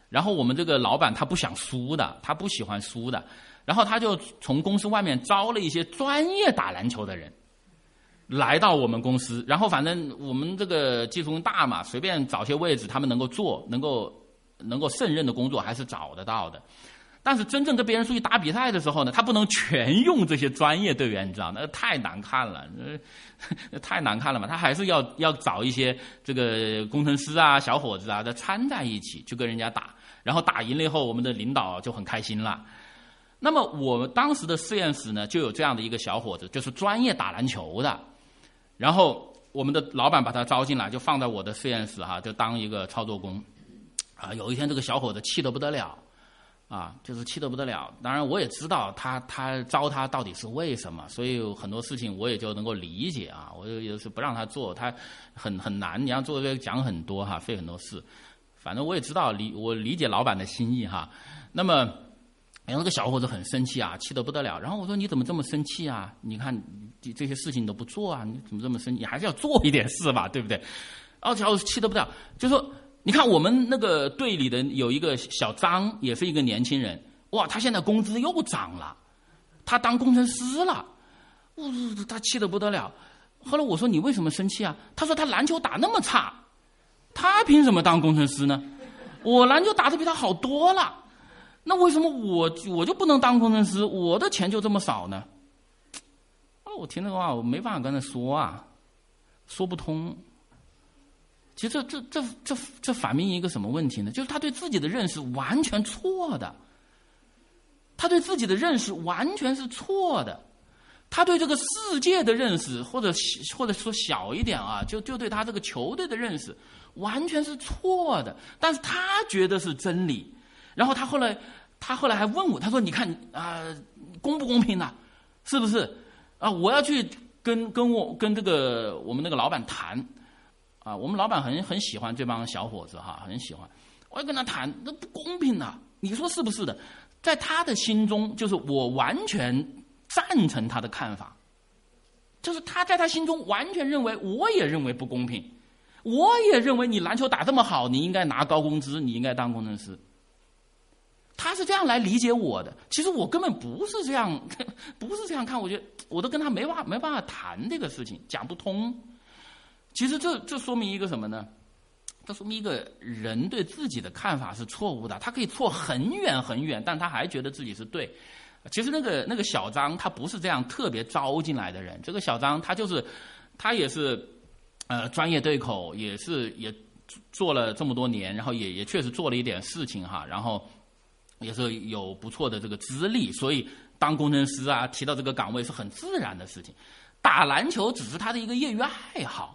然后我们这个老板他不想输的，他不喜欢输的，然后他就从公司外面招了一些专业打篮球的人来到我们公司，然后反正我们这个技术大嘛，随便找些位置他们能够做，能够能够胜任的工作还是找得到的。但是真正跟别人出去打比赛的时候呢，他不能全用这些专业队员，你知道，那太难看了，那太难看了嘛。他还是要要找一些这个工程师啊、小伙子啊，再掺在一起去跟人家打，然后打赢了以后，我们的领导就很开心了。那么我们当时的实验室呢，就有这样的一个小伙子，就是专业打篮球的。然后我们的老板把他招进来，就放在我的实验室哈，就当一个操作工。啊，有一天这个小伙子气得不得了。啊，就是气得不得了。当然，我也知道他他招他到底是为什么，所以很多事情我也就能够理解啊。我就有时不让他做，他很很难，你要做这个讲很多哈，费很多事。反正我也知道理我理解老板的心意哈。那么，然后这个小伙子很生气啊，气得不得了。然后我说你怎么这么生气啊？你看这些事情你都不做啊，你怎么这么生气？你还是要做一点事吧，对不对？然后小伙子气得不得了，就说。你看我们那个队里的有一个小张，也是一个年轻人，哇，他现在工资又涨了，他当工程师了，哇，他气得不得了。后来我说你为什么生气啊？他说他篮球打那么差，他凭什么当工程师呢？我篮球打得比他好多了，那为什么我我就不能当工程师？我的钱就这么少呢？啊，我听这话我没办法跟他说啊，说不通。其实这这这这这反映一个什么问题呢？就是他对自己的认识完全错的，他对自己的认识完全是错的，他对这个世界的认识，或者或者说小一点啊，就就对他这个球队的认识完全是错的，但是他觉得是真理。然后他后来他后来还问我，他说：“你看啊、呃，公不公平呢？是不是啊？我要去跟跟我跟这个我们那个老板谈。”啊，我们老板很很喜欢这帮小伙子哈，很喜欢。我要跟他谈，那不公平啊！你说是不是的？在他的心中，就是我完全赞成他的看法，就是他在他心中完全认为，我也认为不公平，我也认为你篮球打这么好，你应该拿高工资，你应该当工程师。他是这样来理解我的，其实我根本不是这样，不是这样看。我觉得我都跟他没法没办法谈这个事情，讲不通。其实这这说明一个什么呢？这说明一个人对自己的看法是错误的，他可以错很远很远，但他还觉得自己是对。其实那个那个小张他不是这样特别招进来的人，这个小张他就是他也是呃专业对口，也是也做了这么多年，然后也也确实做了一点事情哈，然后也是有不错的这个资历，所以当工程师啊，提到这个岗位是很自然的事情。打篮球只是他的一个业余爱好。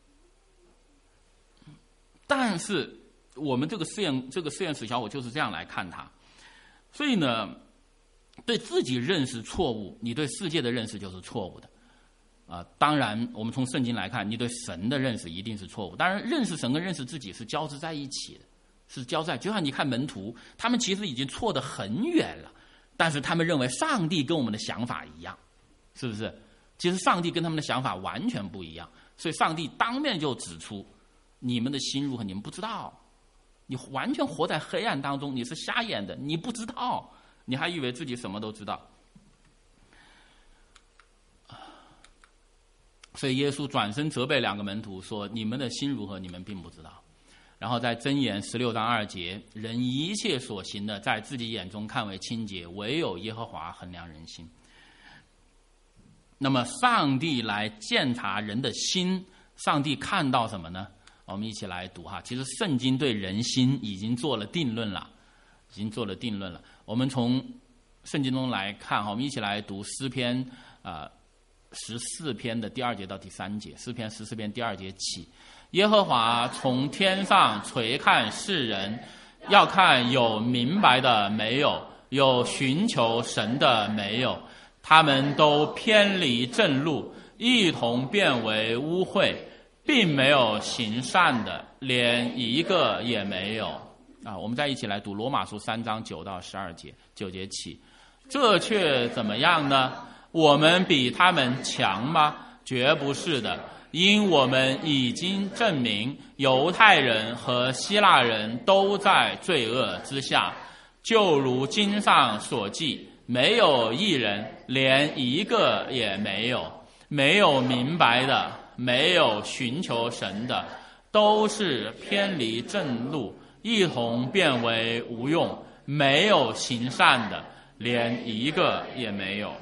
但是我们这个实验这个实验室小伙就是这样来看他，所以呢，对自己认识错误，你对世界的认识就是错误的，啊、呃，当然我们从圣经来看，你对神的认识一定是错误。当然，认识神跟认识自己是交织在一起的，是交在。就像你看门徒，他们其实已经错得很远了，但是他们认为上帝跟我们的想法一样，是不是？其实上帝跟他们的想法完全不一样，所以上帝当面就指出。你们的心如何？你们不知道，你完全活在黑暗当中，你是瞎眼的，你不知道，你还以为自己什么都知道。所以耶稣转身责备两个门徒说：“你们的心如何？你们并不知道。”然后在箴言十六章二节，人一切所行的，在自己眼中看为清洁，唯有耶和华衡量人心。那么，上帝来鉴察人的心，上帝看到什么呢？我们一起来读哈，其实圣经对人心已经做了定论了，已经做了定论了。我们从圣经中来看哈，我们一起来读诗篇啊十四篇的第二节到第三节。诗篇十四篇第二节起，耶和华从天上垂看世人，要看有明白的没有，有寻求神的没有。他们都偏离正路，一同变为污秽。并没有行善的，连一个也没有啊！我们再一起来读罗马书三章九到十二节，九节起，这却怎么样呢？我们比他们强吗？绝不是的。 因我们已经证明犹太人和希腊人都在罪恶之下，就如经上所记，没有一人，连一个也没有，没有明白的，没有寻求神的，都是偏离正路，一同变为无用，没有行善的，连一个也没有。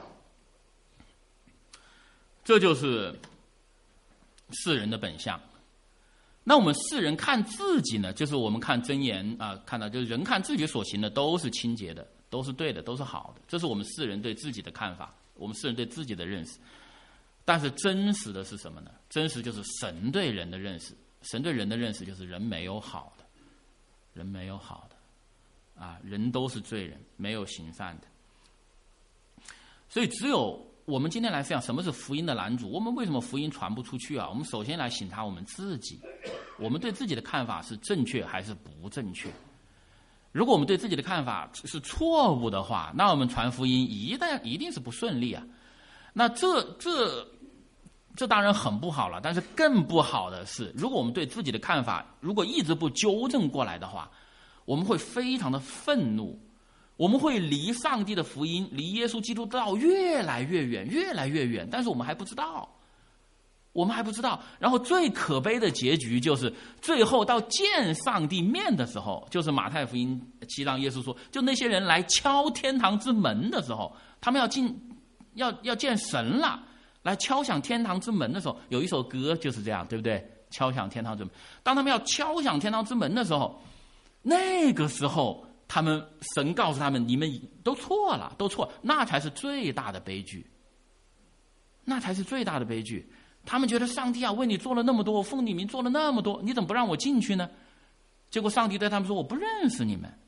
这就是世人的本相。那我们世人看自己呢，就是我们看箴言啊、呃，看到就是人看自己所行的都是清洁的，都是对的，都是好的，这是我们世人对自己的看法，我们世人对自己的认识。但是真实的是什么呢？真实就是神对人的认识，神对人的认识就是人没有好的，人没有好的啊，人都是罪人，没有行善的。所以只有我们今天来想，什么是福音的拦阻？我们为什么福音传不出去啊？我们首先来省察我们自己，我们对自己的看法是正确还是不正确？如果我们对自己的看法是错误的话，那我们传福音一旦一定是不顺利啊。那这这这当然很不好了，但是更不好的是，如果我们对自己的看法如果一直不纠正过来的话，我们会非常的愤怒。我们会离上帝的福音，离耶稣基督道越来越远，越来越远，但是我们还不知道，我们还不知道。然后最可悲的结局就是，最后到见上帝面的时候，就是马太福音七章耶稣说，就那些人来敲天堂之门的时候，他们要进，要要见神了，来敲响天堂之门的时候，有一首歌就是这样，对不对？敲响天堂之门。当他们要敲响天堂之门的时候，那个时候，他们神告诉他们，你们都错了，都错，那才是最大的悲剧，那才是最大的悲剧。他们觉得上帝啊，为你做了那么多，我奉你名做了那么多，你怎么不让我进去呢？结果上帝对他们说，我不认识你们。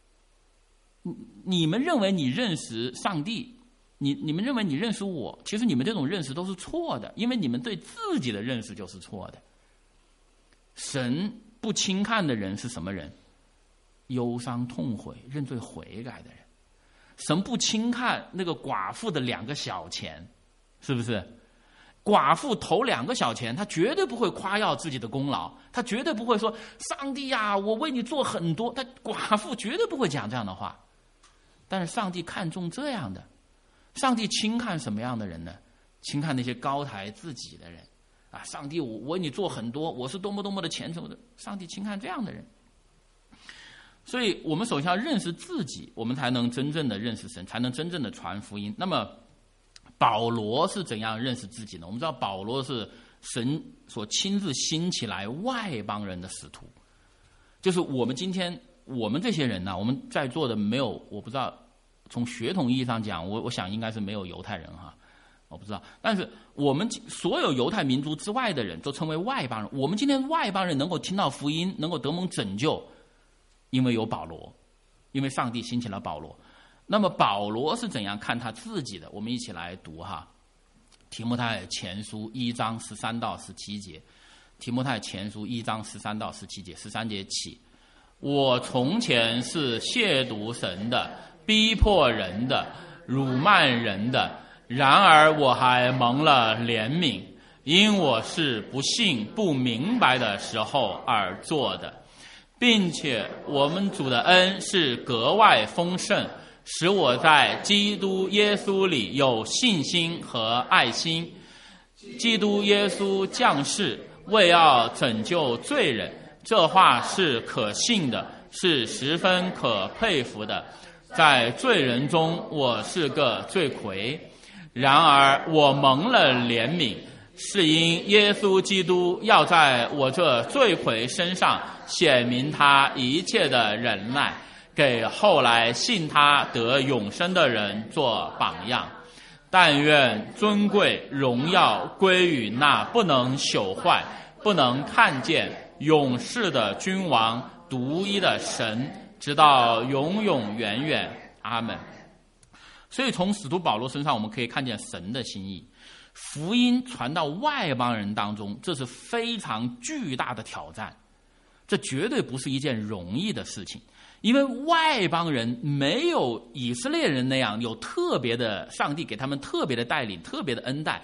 你们认为你认识上帝，你你们认为你认识我，其实你们这种认识都是错的，因为你们对自己的认识就是错的。神不轻看的人是什么人？忧伤痛悔认罪悔改的人。神不轻看那个寡妇的两个小钱，是不是？寡妇投两个小钱，他绝对不会夸耀自己的功劳，他绝对不会说上帝呀、啊，我为你做很多，他寡妇绝对不会讲这样的话。但是上帝看重这样的，上帝轻看什么样的人呢？轻看那些高抬自己的人啊！上帝，我为你做很多，我是多么多么的虔诚的，上帝轻看这样的人。所以我们首先要认识自己，我们才能真正的认识神，才能真正的传福音。那么保罗是怎样认识自己呢？我们知道保罗是神所亲自兴起来外邦人的使徒，就是我们今天我们这些人呢、啊，我们在座的没有，我不知道从血统意义上讲，我我想应该是没有犹太人哈，我不知道。但是我们所有犹太民族之外的人都称为外邦人。我们今天外邦人能够听到福音，能够得蒙拯救，因为有保罗，因为上帝兴起了保罗。那么保罗是怎样看他自己的？我们一起来读哈，提摩太前书一章十三到十七节。提摩太前书一章十三到十七节，十三节起，我从前是亵渎神的，逼迫人的，辱慢人的，然而我还蒙了怜悯，因我是不信不明白的时候而做的，并且我们主的恩是格外丰盛，使我在基督耶稣里有信心和爱心。基督耶稣降世，为要拯救罪人，这话是可信的，是十分可佩服的。在罪人中，我是个罪魁，然而我蒙了怜悯，是因耶稣基督要在我这罪魁身上显明他一切的忍耐，给后来信他得永生的人做榜样。但愿尊贵荣耀归于那不能朽坏、不能看见、永世的君王、独一的神，直到永永远远。阿们。所以从使徒保罗身上我们可以看见神的心意，福音传到外邦人当中，这是非常巨大的挑战，这绝对不是一件容易的事情。因为外邦人没有以色列人那样有特别的，上帝给他们特别的带领、特别的恩待，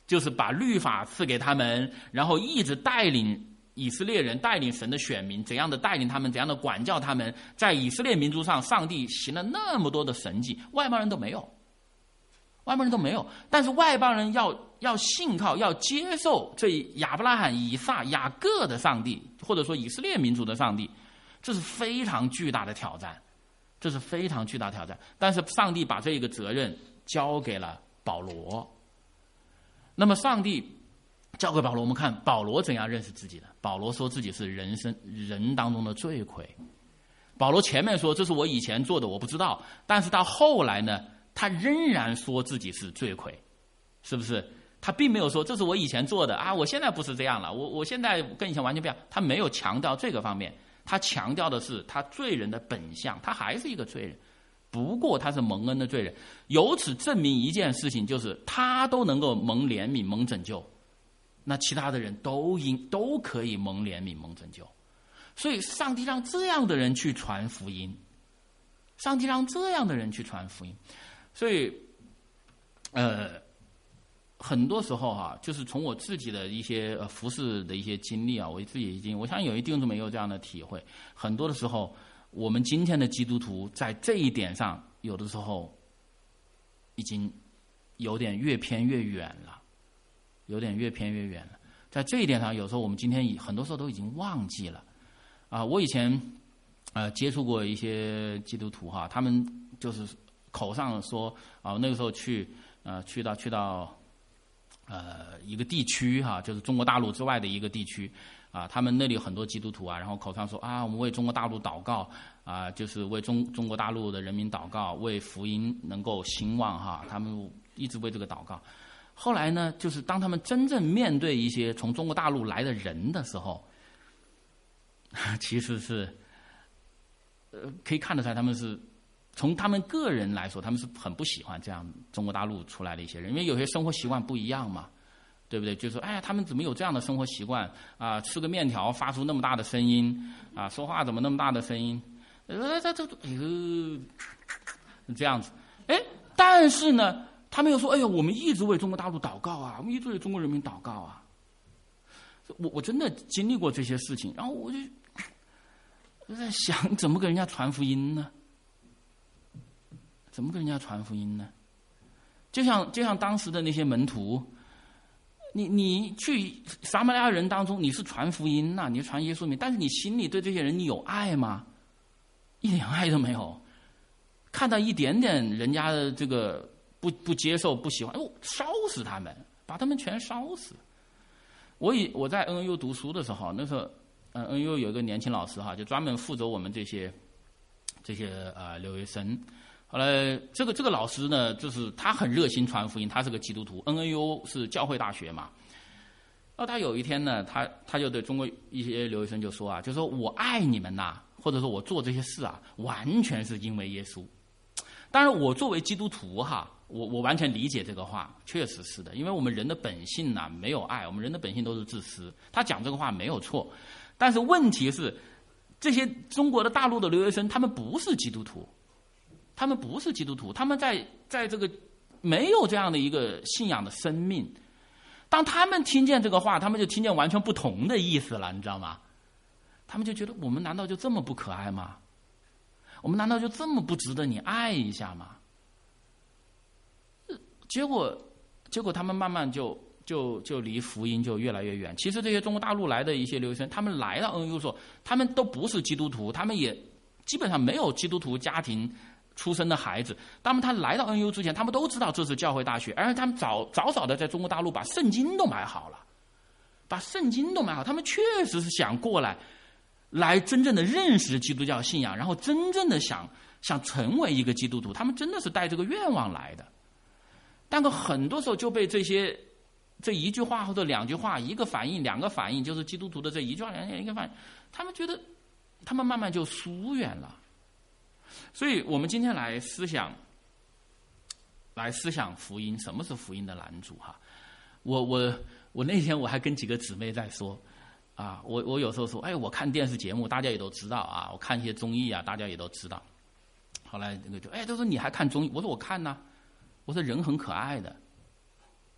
就是把律法赐给他们，然后一直带领以色列人，带领神的选民，怎样的带领他们，怎样的管教他们。在以色列民族上，上帝行了那么多的神迹，外邦人都没有，外邦人都没有。但是外邦人要要信靠，要接受这亚伯拉罕、以撒、雅各的上帝，或者说以色列民族的上帝，这是非常巨大的挑战，这是非常巨大的挑战。但是上帝把这个责任交给了保罗。那么上帝交给保罗，我们看保罗怎样认识自己的。保罗说自己是人生人当中的罪魁。保罗前面说这是我以前做的，我不知道，但是到后来呢，他仍然说自己是罪魁，是不是？他并没有说这是我以前做的啊，我现在不是这样了，我我现在跟以前完全不一样。他没有强调这个方面，他强调的是他罪人的本相，他还是一个罪人。不过他是蒙恩的罪人，由此证明一件事情，就是他都能够蒙怜悯、蒙拯救，那其他的人都应都可以蒙怜悯、蒙拯救。所以上帝让这样的人去传福音，上帝让这样的人去传福音。所以，呃，很多时候哈、啊，就是从我自己的一些呃服事的一些经历啊，我自己已经，我相信有一定没有这样的体会。很多的时候，我们今天的基督徒在这一点上，有的时候已经有点越偏越远了，有点越偏越远了。在这一点上，有时候我们今天很多时候都已经忘记了。啊，我以前呃接触过一些基督徒哈，他们就是口上说啊，那个时候去呃去到去到呃一个地区哈，就是中国大陆之外的一个地区。啊，他们那里有很多基督徒啊，然后口上说啊，我们为中国大陆祷告啊，就是为中中国大陆的人民祷告，为福音能够兴旺哈，他们一直为这个祷告。后来呢，就是当他们真正面对一些从中国大陆来的人的时候，其实是呃可以看得出来，他们是从他们个人来说，他们是很不喜欢这样中国大陆出来的一些人，因为有些生活习惯不一样嘛。对不对？就说哎呀，他们怎么有这样的生活习惯啊？吃个面条发出那么大的声音啊，说话怎么那么大的声音？呃，这这哎呦，这样子。哎，但是呢，他们又说，哎呀，我们一直为中国大陆祷告啊，我们一直为中国人民祷告啊。我我真的经历过这些事情，然后我就我在想，怎么给人家传福音呢？怎么给人家传福音呢？就像就像当时的那些门徒。你你去撒玛利亚人当中，你是传福音呐、啊，你传耶稣名，但是你心里对这些人你有爱吗？一点爱都没有。看到一点点人家的这个不不接受、不喜欢，哦，烧死他们，把他们全烧死。我以我在 N N U 读书的时候，那时候，嗯 ，N N U 有一个年轻老师哈，就专门负责我们这些这些呃留学生。后来，这个这个老师呢，就是他很热心传福音，他是个基督徒。N N U 是教会大学嘛，然后他有一天呢，他他就对中国一些留学生就说啊，就说我爱你们呐，或者说我做这些事啊，完全是因为耶稣。当然，我作为基督徒哈，我我完全理解这个话，确实是的，因为我们人的本性呐没有爱，我们人的本性都是自私。他讲这个话没有错，但是问题是，这些中国的大陆的留学生，他们不是基督徒。他们不是基督徒，他们在在这个没有这样的一个信仰的生命。当他们听见这个话，他们就听见完全不同的意思了，你知道吗？他们就觉得我们难道就这么不可爱吗？我们难道就这么不值得你爱一下吗？结果，结果他们慢慢就就就离福音就越来越远。其实这些中国大陆来的一些留学生，他们来到 N N U 时候，他们都不是基督徒，他们也基本上没有基督徒家庭出生的孩子，当他来到 N U 之前，他们都知道这是教会大学，而且他们早早早的在中国大陆把圣经都买好了，把圣经都买好，他们确实是想过来，来真正的认识基督教信仰，然后真正的想想成为一个基督徒，他们真的是带这个愿望来的。但是很多时候就被这些这一句话或者两句话，一个反应两个反应，就是基督徒的这一句话两一个反应，他们觉得他们慢慢就疏远了。所以我们今天来思想，来思想福音，什么是福音的拦阻哈？我我我那天我还跟几个姊妹在说，啊，我我有时候说，哎，我看电视节目，大家也都知道啊，我看一些综艺啊，大家也都知道。后来那个就，哎，他说你还看综艺？我说我看呐、啊，我说人很可爱的，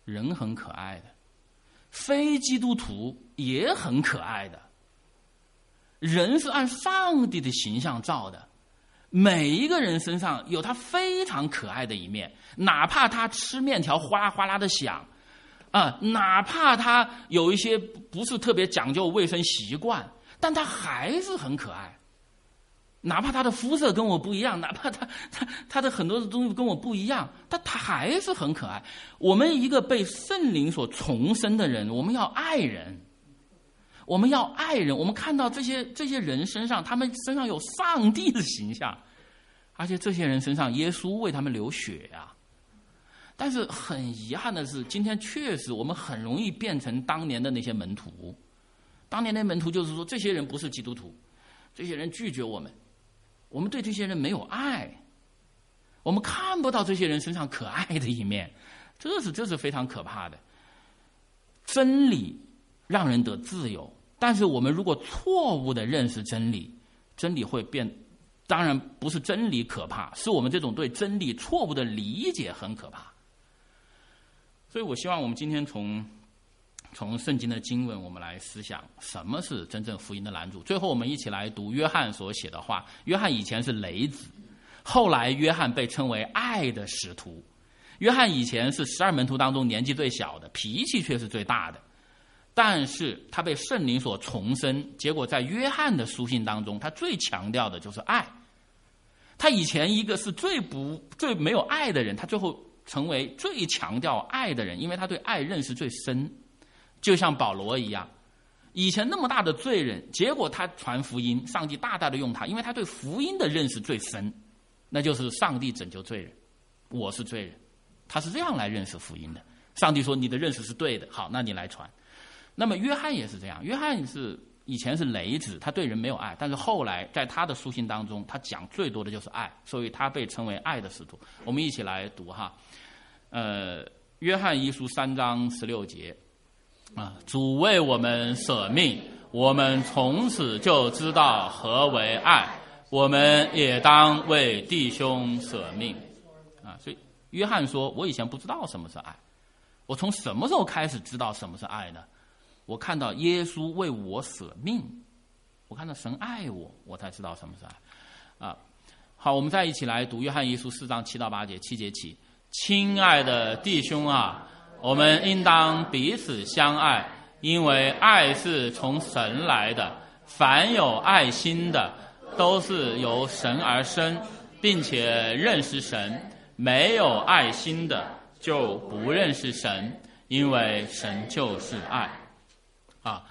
人很可爱的，非基督徒也很可爱的。人是按上帝的形象造的，每一个人身上有他非常可爱的一面，哪怕他吃面条哗啦哗啦的响啊，哪怕他有一些不是特别讲究卫生习惯，但他还是很可爱。哪怕他的肤色跟我不一样，哪怕他他他的很多的东西跟我不一样，但他还是很可爱。我们一个被圣灵所重生的人，我们要爱人，我们要爱人。我们看到这些这些人身上，他们身上有上帝的形象，而且这些人身上耶稣为他们流血啊。但是很遗憾的是，今天确实我们很容易变成当年的那些门徒。当年的门徒就是说，这些人不是基督徒，这些人拒绝我们。我们对这些人没有爱，我们看不到这些人身上可爱的一面，这是这是非常可怕的。真理让人得自由，但是我们如果错误的认识真理，真理会变，当然不是真理可怕，是我们这种对真理错误的理解很可怕。所以我希望我们今天从从圣经的经文我们来思想什么是真正福音的拦阻。最后我们一起来读约翰所写的话。约翰以前是雷子，后来约翰被称为爱的使徒。约翰以前是十二门徒当中年纪最小的，脾气却是最大的，但是他被圣灵所重生，结果在约翰的书信当中，他最强调的就是爱。他以前一个是最不最没有爱的人，他最后成为最强调爱的人，因为他对爱认识最深。就像保罗一样，以前那么大的罪人，结果他传福音，上帝大大的用他，因为他对福音的认识最深，那就是上帝拯救罪人，我是罪人，他是这样来认识福音的。上帝说你的认识是对的，好，那你来传。那么约翰也是这样，约翰是以前是雷子，他对人没有爱，但是后来在他的书信当中，他讲最多的就是爱，所以他被称为爱的使徒。我们一起来读哈，呃，约翰一书三章十六节。啊，主为我们舍命，我们从此就知道何为爱，我们也当为弟兄舍命。啊，所以约翰说，我以前不知道什么是爱，我从什么时候开始知道什么是爱呢？我看到耶稣为我舍命，我看到神爱我，我才知道什么是爱。啊，好，我们再一起来读约翰一书四章七到八节，七节起，亲爱的弟兄啊，我们应当彼此相爱，因为爱是从神来的，凡有爱心的都是由神而生，并且认识神，没有爱心的就不认识神，因为神就是爱。啊，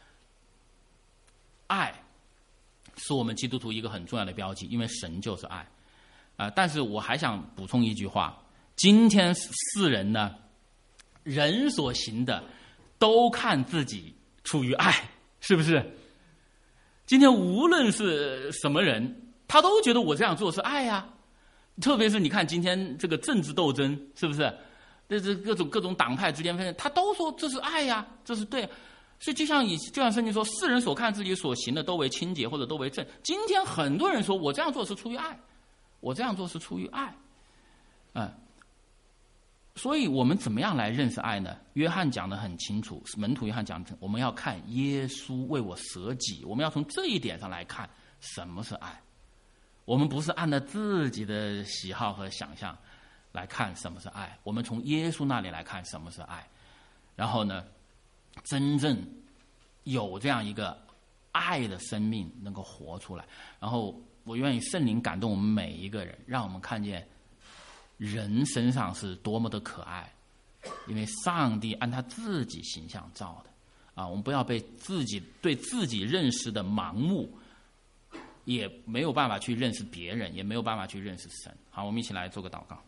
爱是我们基督徒一个很重要的标记，因为神就是爱。啊，但是我还想补充一句话，今天世人呢，人所行的都看自己出于爱，是不是？今天无论是什么人，他都觉得我这样做是爱呀、啊。特别是你看今天这个政治斗争，是不是？这这各种各种党派之间分，他都说这是爱呀、啊，这是对。所以就像以就像圣经说，世人所看自己所行的都为清洁或者都为正。今天很多人说我这样做是出于爱，我这样做是出于爱，嗯。所以我们怎么样来认识爱呢？约翰讲得很清楚，门徒约翰讲的，我们要看耶稣为我舍己，我们要从这一点上来看什么是爱。我们不是按照自己的喜好和想象来看什么是爱，我们从耶稣那里来看什么是爱，然后呢，真正有这样一个爱的生命能够活出来。然后我愿意圣灵感动我们每一个人，让我们看见人身上是多么的可爱，因为上帝按他自己形象造的啊！我们不要被自己对自己认识的盲目，也没有办法去认识别人，也没有办法去认识神。好，我们一起来做个祷告。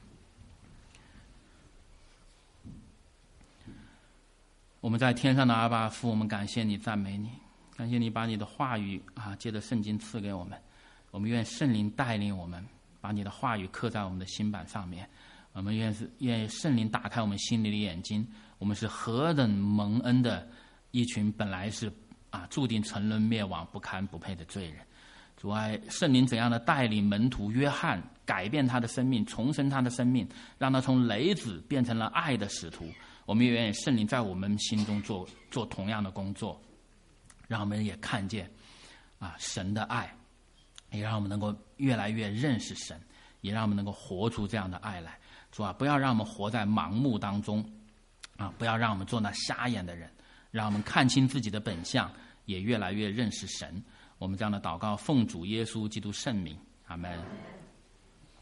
我们在天上的阿爸父，我们感谢你，赞美你，感谢你把你的话语啊，借着圣经赐给我们。我们愿圣灵带领我们，把你的话语刻在我们的心板上面。我们愿是愿圣灵打开我们心里的眼睛。我们是何等蒙恩的一群，本来是啊注定沉沦灭亡、不堪不配的罪人。主爱圣灵怎样的带领门徒约翰改变他的生命，重生他的生命，让他从雷子变成了爱的使徒。我们也愿意圣灵在我们心中做做同样的工作，让我们也看见啊神的爱，也让我们能够越来越认识神，也让我们能够活出这样的爱来。主啊，不要让我们活在盲目当中啊，不要让我们做那瞎眼的人，让我们看清自己的本相，也越来越认识神。我们这样的祷告奉主耶稣基督圣名，阿们。